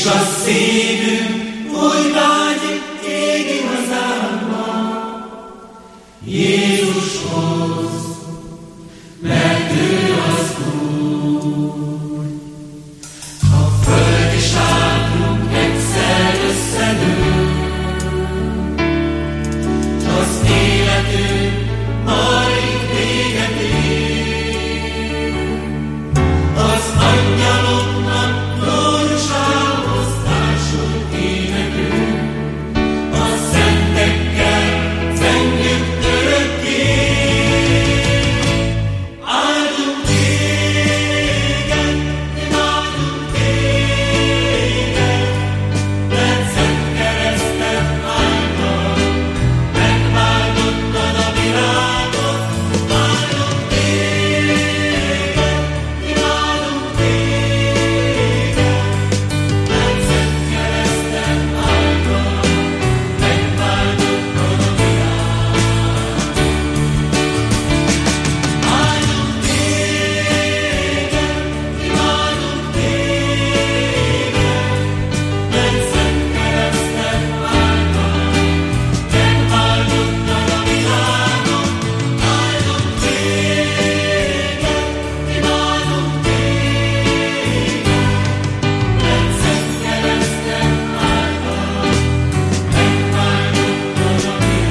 és a szívünk úgy vágyik égi hazánkba, Jézushoz, mert ő az Úr. A földi sátrunk egyszer összenő, az életünk majd véget ér. Az angyaloknak glóriásához társul énekünk, a szentekkel zengjük örökké. Áldunk téged, imádunk téged, mert szent kereszted által megváltottad a világot. Áldunk téged, imádunk téged, mert szent kereszted által megváltottad a világot. Áldunk téged, imádunk téged, mert szent kereszted által megváltottad a világot. Áldunk téged, imádunk téged, mert szent kereszted által megváltottad a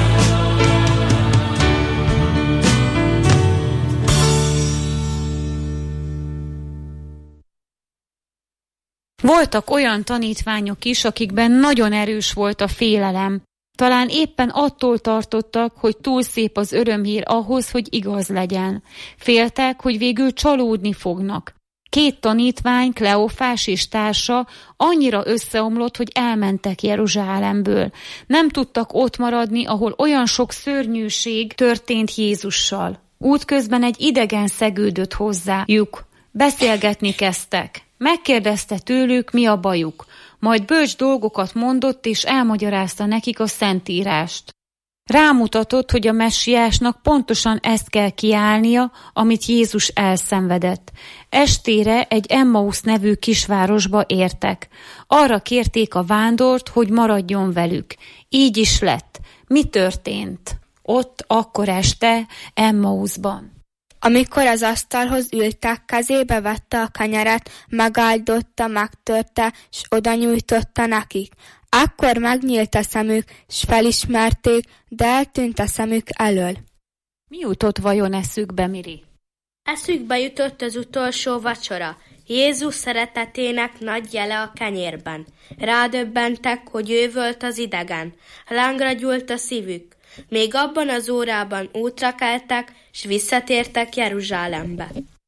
Voltak olyan tanítványok is, akikben nagyon erős volt a félelem. Talán éppen attól tartottak, hogy túl szép az örömhír ahhoz, hogy igaz legyen. Féltek, hogy végül csalódni fognak. Két tanítvány, Kleofás és társa annyira összeomlott, hogy elmentek Jeruzsálemből. Nem tudtak ott maradni, ahol olyan sok szörnyűség történt Jézussal. Útközben egy idegen szegődött hozzájuk. Beszélgetni kezdtek. Megkérdezte tőlük, mi a bajuk. Majd bölcs dolgokat mondott, és elmagyarázta nekik a Szentírást. Rámutatott, hogy a messiásnak pontosan ezt kell kiállnia, amit Jézus elszenvedett. Estére egy Emmausz nevű kisvárosba értek. Arra kérték a vándort, hogy maradjon velük. Így is lett. Mi történt? Ott akkor este Emmauszban. Amikor az asztalhoz ültek, kezébe vette a kenyeret, megáldotta, megtörte, s oda nyújtotta nekik. Akkor megnyílt a szemük, s felismerték, de eltűnt a szemük elől. Mi jutott vajon eszükbe, Miri? Eszükbe jutott az utolsó vacsora, Jézus szeretetének nagy jele a kenyérben. Rádöbbentek, hogy ő volt az idegen. Lángra gyúlt a szívük. Még abban az órában útra keltek, s visszatértek Jeruzsálembe.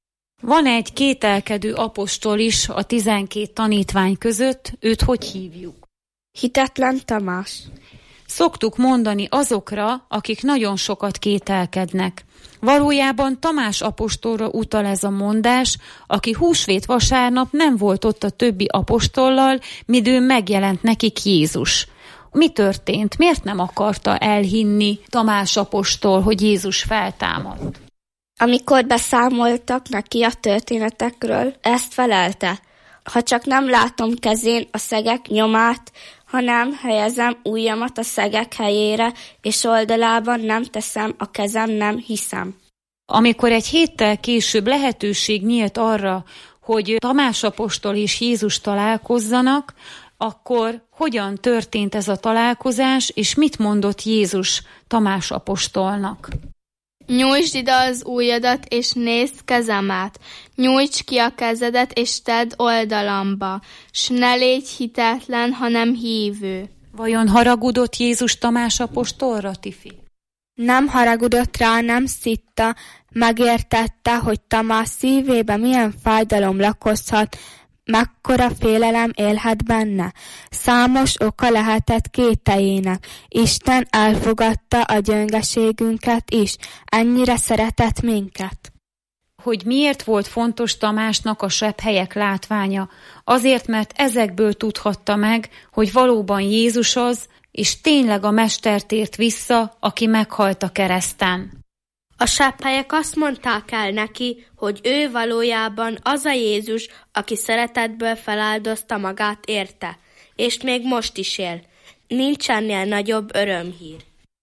Van egy kételkedő apostol is a tizenkét tanítvány között, őt hogy hívjuk? Hitetlen Tamás. Szoktuk mondani azokra, akik nagyon sokat kételkednek. Valójában Tamás apostolra utal ez a mondás, aki húsvét vasárnap nem volt ott a többi apostollal, midőn megjelent nekik Jézus. Mi történt? Miért nem akarta elhinni Tamás apostol, hogy Jézus feltámadt? Amikor beszámoltak neki a történetekről, ezt felelte. Ha csak nem látom kezén a szegek nyomát, ha nem helyezem ujjamat a szegek helyére, és oldalában nem teszem a kezem, nem hiszem. Amikor egy héttel később lehetőség nyílt arra, hogy Tamás apostol és Jézus találkozzanak, akkor hogyan történt ez a találkozás, és mit mondott Jézus Tamás apostolnak? Nyújtsd ide az ujjadat, és nézd kezemet. Nyújts ki a kezedet, és tedd oldalamba. S ne légy hitetlen, hanem hívő. Vajon haragudott Jézus Tamás apostolra, Tifi? Nem haragudott rá, nem szitta, megértette, hogy Tamás szívébe milyen fájdalom lakozhat, mekkora félelem élhet benne. Számos oka lehetett kételjének. Isten elfogadta a gyöngeségünket is, ennyire szeretett minket. Hogy miért volt fontos Tamásnak a sebhelyek látványa? Azért, mert ezekből tudhatta meg, hogy valóban Jézus az, és tényleg a Mester tért vissza, aki meghalt a kereszten. A sepphelyek azt mondták el neki, hogy ő valójában az a Jézus, aki szeretetből feláldozta magát érte, és még most is él. Nincs ennél nagyobb örömhír.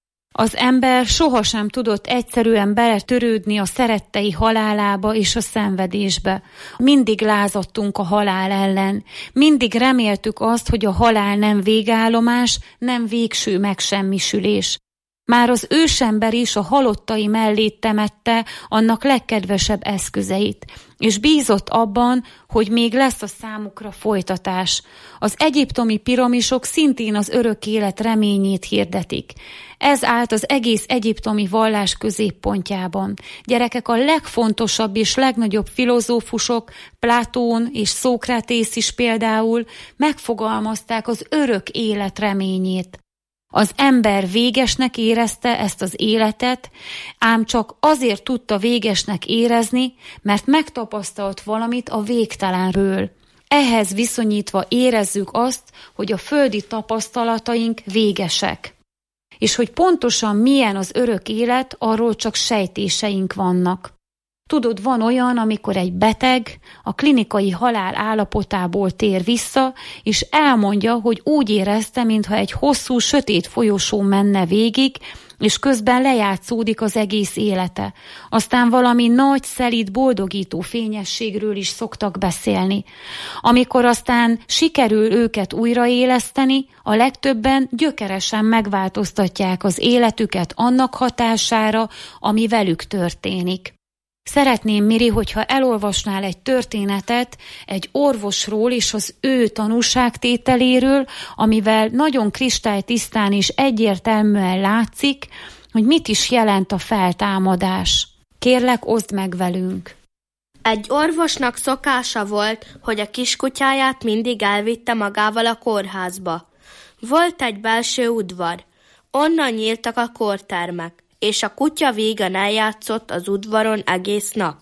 Az ember sohasem tudott egyszerűen beletörődni a szerettei halálába és a szenvedésbe. Mindig lázadtunk a halál ellen. Mindig reméltük azt, hogy a halál nem végállomás, nem végső megsemmisülés. Már az ősember is a halottai mellé temette annak legkedvesebb eszközeit, és bízott abban, hogy még lesz a számukra folytatás. Az egyiptomi piramisok szintén az örök élet reményét hirdetik. Ez állt az egész egyiptomi vallás középpontjában. Gyerekek, a legfontosabb és legnagyobb filozófusok, Platón és Szókratész is például megfogalmazták az örök élet reményét. Az ember végesnek érezte ezt az életet, ám csak azért tudta végesnek érezni, mert megtapasztalt valamit a végtelenről. Ehhez viszonyítva érezzük azt, hogy a földi tapasztalataink végesek. És hogy pontosan milyen az örök élet, arról csak sejtéseink vannak. Tudod, van olyan, amikor egy beteg a klinikai halál állapotából tér vissza, és elmondja, hogy úgy érezte, mintha egy hosszú, sötét folyosó menne végig, és közben lejátszódik az egész élete. Aztán valami nagy, szelíd, boldogító fényességről is szoktak beszélni. Amikor aztán sikerül őket újraéleszteni, a legtöbben gyökeresen megváltoztatják az életüket annak hatására, ami velük történik. Szeretném, Miri, hogyha elolvasnál egy történetet egy orvosról és az ő tanúságtételéről, amivel nagyon kristálytisztán és egyértelműen látszik, hogy mit is jelent a feltámadás. Kérlek, oszd meg velünk. Egy orvosnak szokása volt, hogy a kiskutyáját mindig elvitte magával a kórházba. Volt egy belső udvar. Onnan nyíltak a kórtermek, és a kutya vígan eljátszott az udvaron egész nap.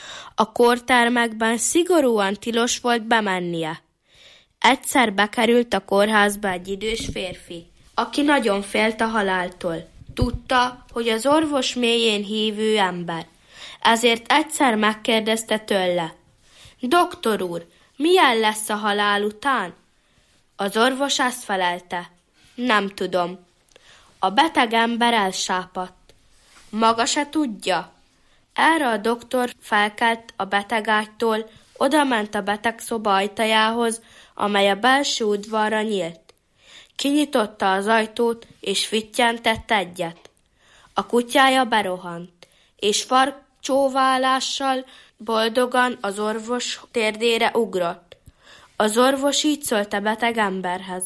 A kórtermekben szigorúan tilos volt bemennie. Egyszer bekerült a kórházba egy idős férfi, aki nagyon félt a haláltól. Tudta, hogy az orvos mélyén hívő ember, ezért egyszer megkérdezte tőle: Doktor úr, milyen lesz a halál után? Az orvos ezt felelte: Nem tudom. A beteg ember elsápadt. Maga se tudja? Erre a doktor felkelt a betegágytól, odament a betegszoba ajtajához, amely a belső udvarra nyílt. Kinyitotta az ajtót, és fittyentett egyet. A kutyája berohant, és farkcsóválással boldogan az orvos térdére ugrott. Az orvos így szólt a beteg emberhez: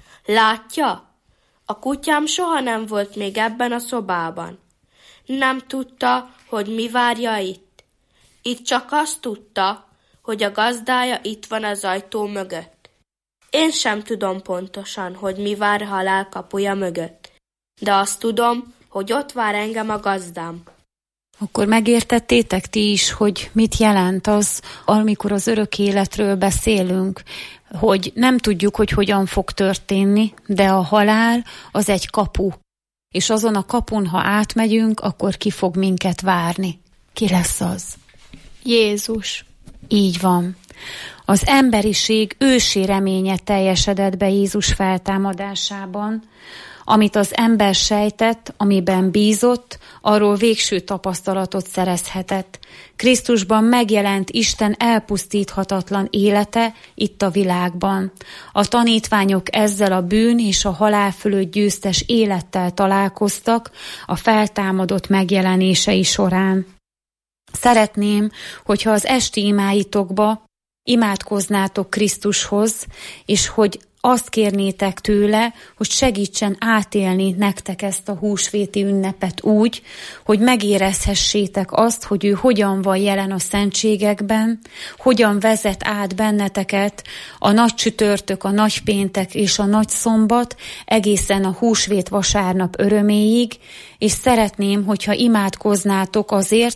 Látja? A kutyám soha nem volt még ebben a szobában. Nem tudta, hogy mi várja itt. Itt csak azt tudta, hogy a gazdája itt van az ajtó mögött. Én sem tudom pontosan, hogy mi vár halál kapuja mögött, de azt tudom, hogy ott vár engem a gazdám. Akkor megértettétek ti is, hogy mit jelent az, amikor az örök életről beszélünk, hogy nem tudjuk, hogy hogyan fog történni, de a halál az egy kapu. És azon a kapun, ha átmegyünk, akkor ki fog minket várni. Ki lesz az? Jézus. Így van. Az emberiség ősi reménye teljesedett be Jézus feltámadásában. Amit az ember sejtett, amiben bízott, arról végső tapasztalatot szerezhetett. Krisztusban megjelent Isten elpusztíthatatlan élete itt a világban. A tanítványok ezzel a bűn és a halál fölött győztes élettel találkoztak a feltámadott megjelenései során. Szeretném, hogyha az esti imáitokba imádkoznátok Krisztushoz, és hogy azt kérnétek tőle, hogy segítsen átélni nektek ezt a húsvéti ünnepet úgy, hogy megérezhessétek azt, hogy ő hogyan van jelen a szentségekben, hogyan vezet át benneteket a nagy csütörtök, a nagy péntek és a nagy szombat egészen a húsvét vasárnap öröméig, és szeretném, hogyha imádkoznátok azért,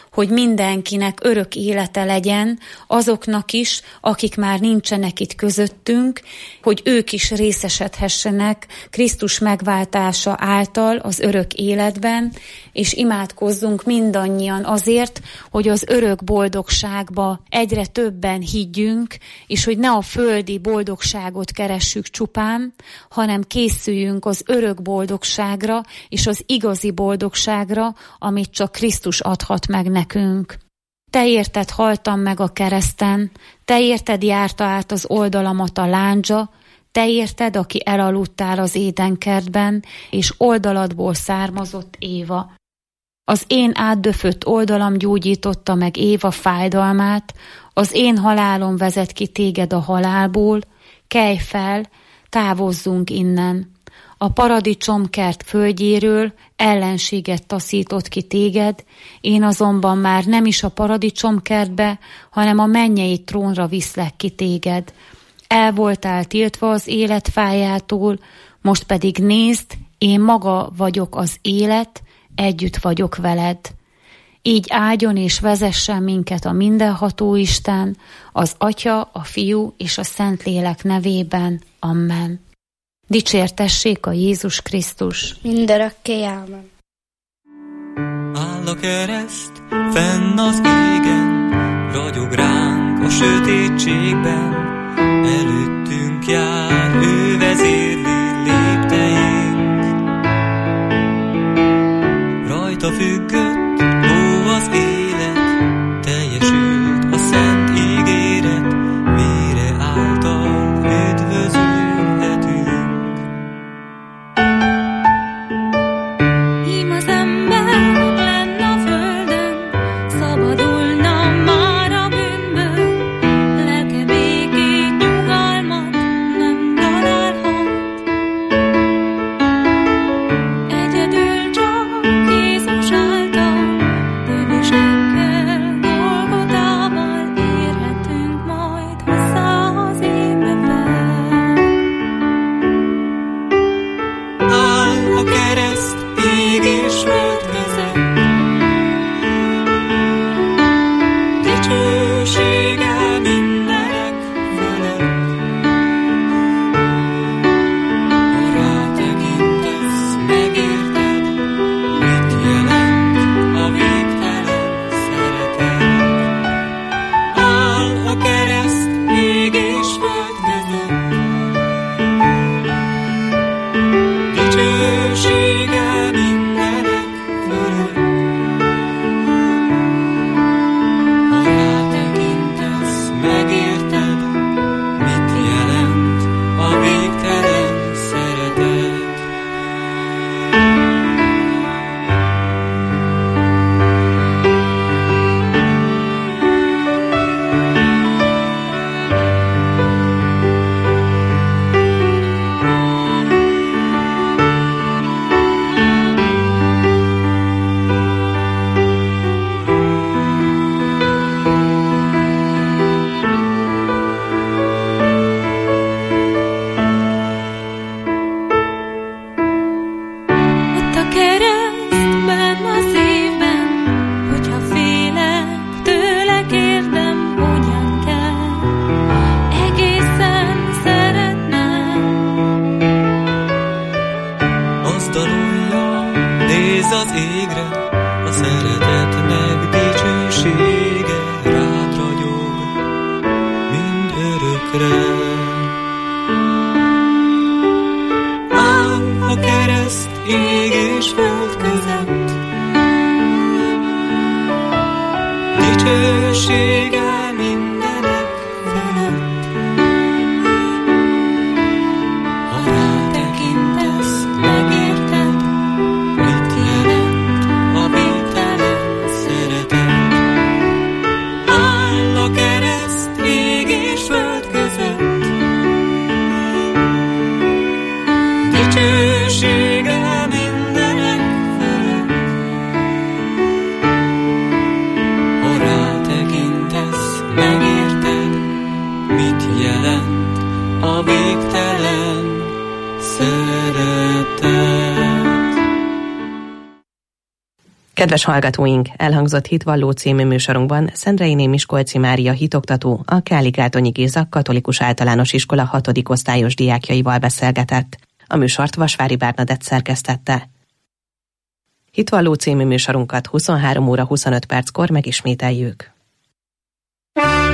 hogy mindenkinek örök élete legyen, azoknak is, akik már nincsenek itt közöttünk, hogy ők is részesedhessenek Krisztus megváltása által az örök életben, és imádkozzunk mindannyian azért, hogy az örök boldogságba egyre többen higgyünk, és hogy ne a földi boldogságot keressük csupán, hanem készüljünk az örök boldogságra és az igazi boldogságra, amit csak Krisztus adhat meg nekünk. Te érted haltam meg a kereszten, te érted járta át az oldalamat a láncsa, te érted, aki elaludtál az édenkertben, és oldaladból származott Éva. Az én átdöfött oldalam gyógyította meg Éva fájdalmát, az én halálom vezet ki téged a halálból, kelj fel, távozzunk innen. A paradicsomkert földjéről ellenséget taszított ki téged, én azonban már nem is a paradicsomkertbe, hanem a mennyei trónra viszlek ki téged. El voltál tiltva az élet fájától, most pedig nézd, én maga vagyok az élet, együtt vagyok veled. Így áldjon és vezessen minket a mindenható Isten, az Atya, a Fiú és a Szentlélek nevében. Amen. Dicsértessék a Jézus Krisztus. Mindörökké, ámen. Áll a kereszt fenn az égen, ragyog ránk a sötétségben, előttünk jár, ő vezérli lépteink. Rajta függött, ó az élet, teljesült a szent ígéret, mire által üdvözülhetünk. Ím az ember lenn a földön, szabadulna már a bűnből, lelke békét, nyugalmat nem találhat. Egyedül csak Jézus által, bűnösekkel, Golgotával érhetünk majd hozzá az évbe fel. Áll a kereszt ég és föld között, dicsősége mindenek fölött. Ha rátekintesz, megérted, mit jelent a végtelen szeretet. Áll a kereszt ég és föld között, dicsősége mindenek fölött. Ha rátekintesz, megérted, mit jelent a végtelen szeretet. Ott a keresztben az évben, hogyha félek, tőle kérdem, hogyan kell. Egészen szeretnem. Azt dalolja, nézz az égre, a szeretetnek dicsősége rád ragyog, mind örökre. Áll a kereszt ég és föld között, dicsősége mindenek fölött. Ha rátekintesz, megérted, mit jelent a végtelen szeretet. Áll a kereszt ég és föld között, dicsősége mindenek fölött. Ha rátekintesz, Kedves hallgatóink, elhangzott Hitvalló című műsorunkban Szendrei Miskolci Mária hitoktató, a Káli-Gárdonyi Géza Katolikus Általános Iskola hatodik osztályos diákjaival beszélgetett. A műsort Vasvári Bernadett szerkesztette. Hitvalló című műsorunkat huszonhárom óra huszonöt perckor megismételjük.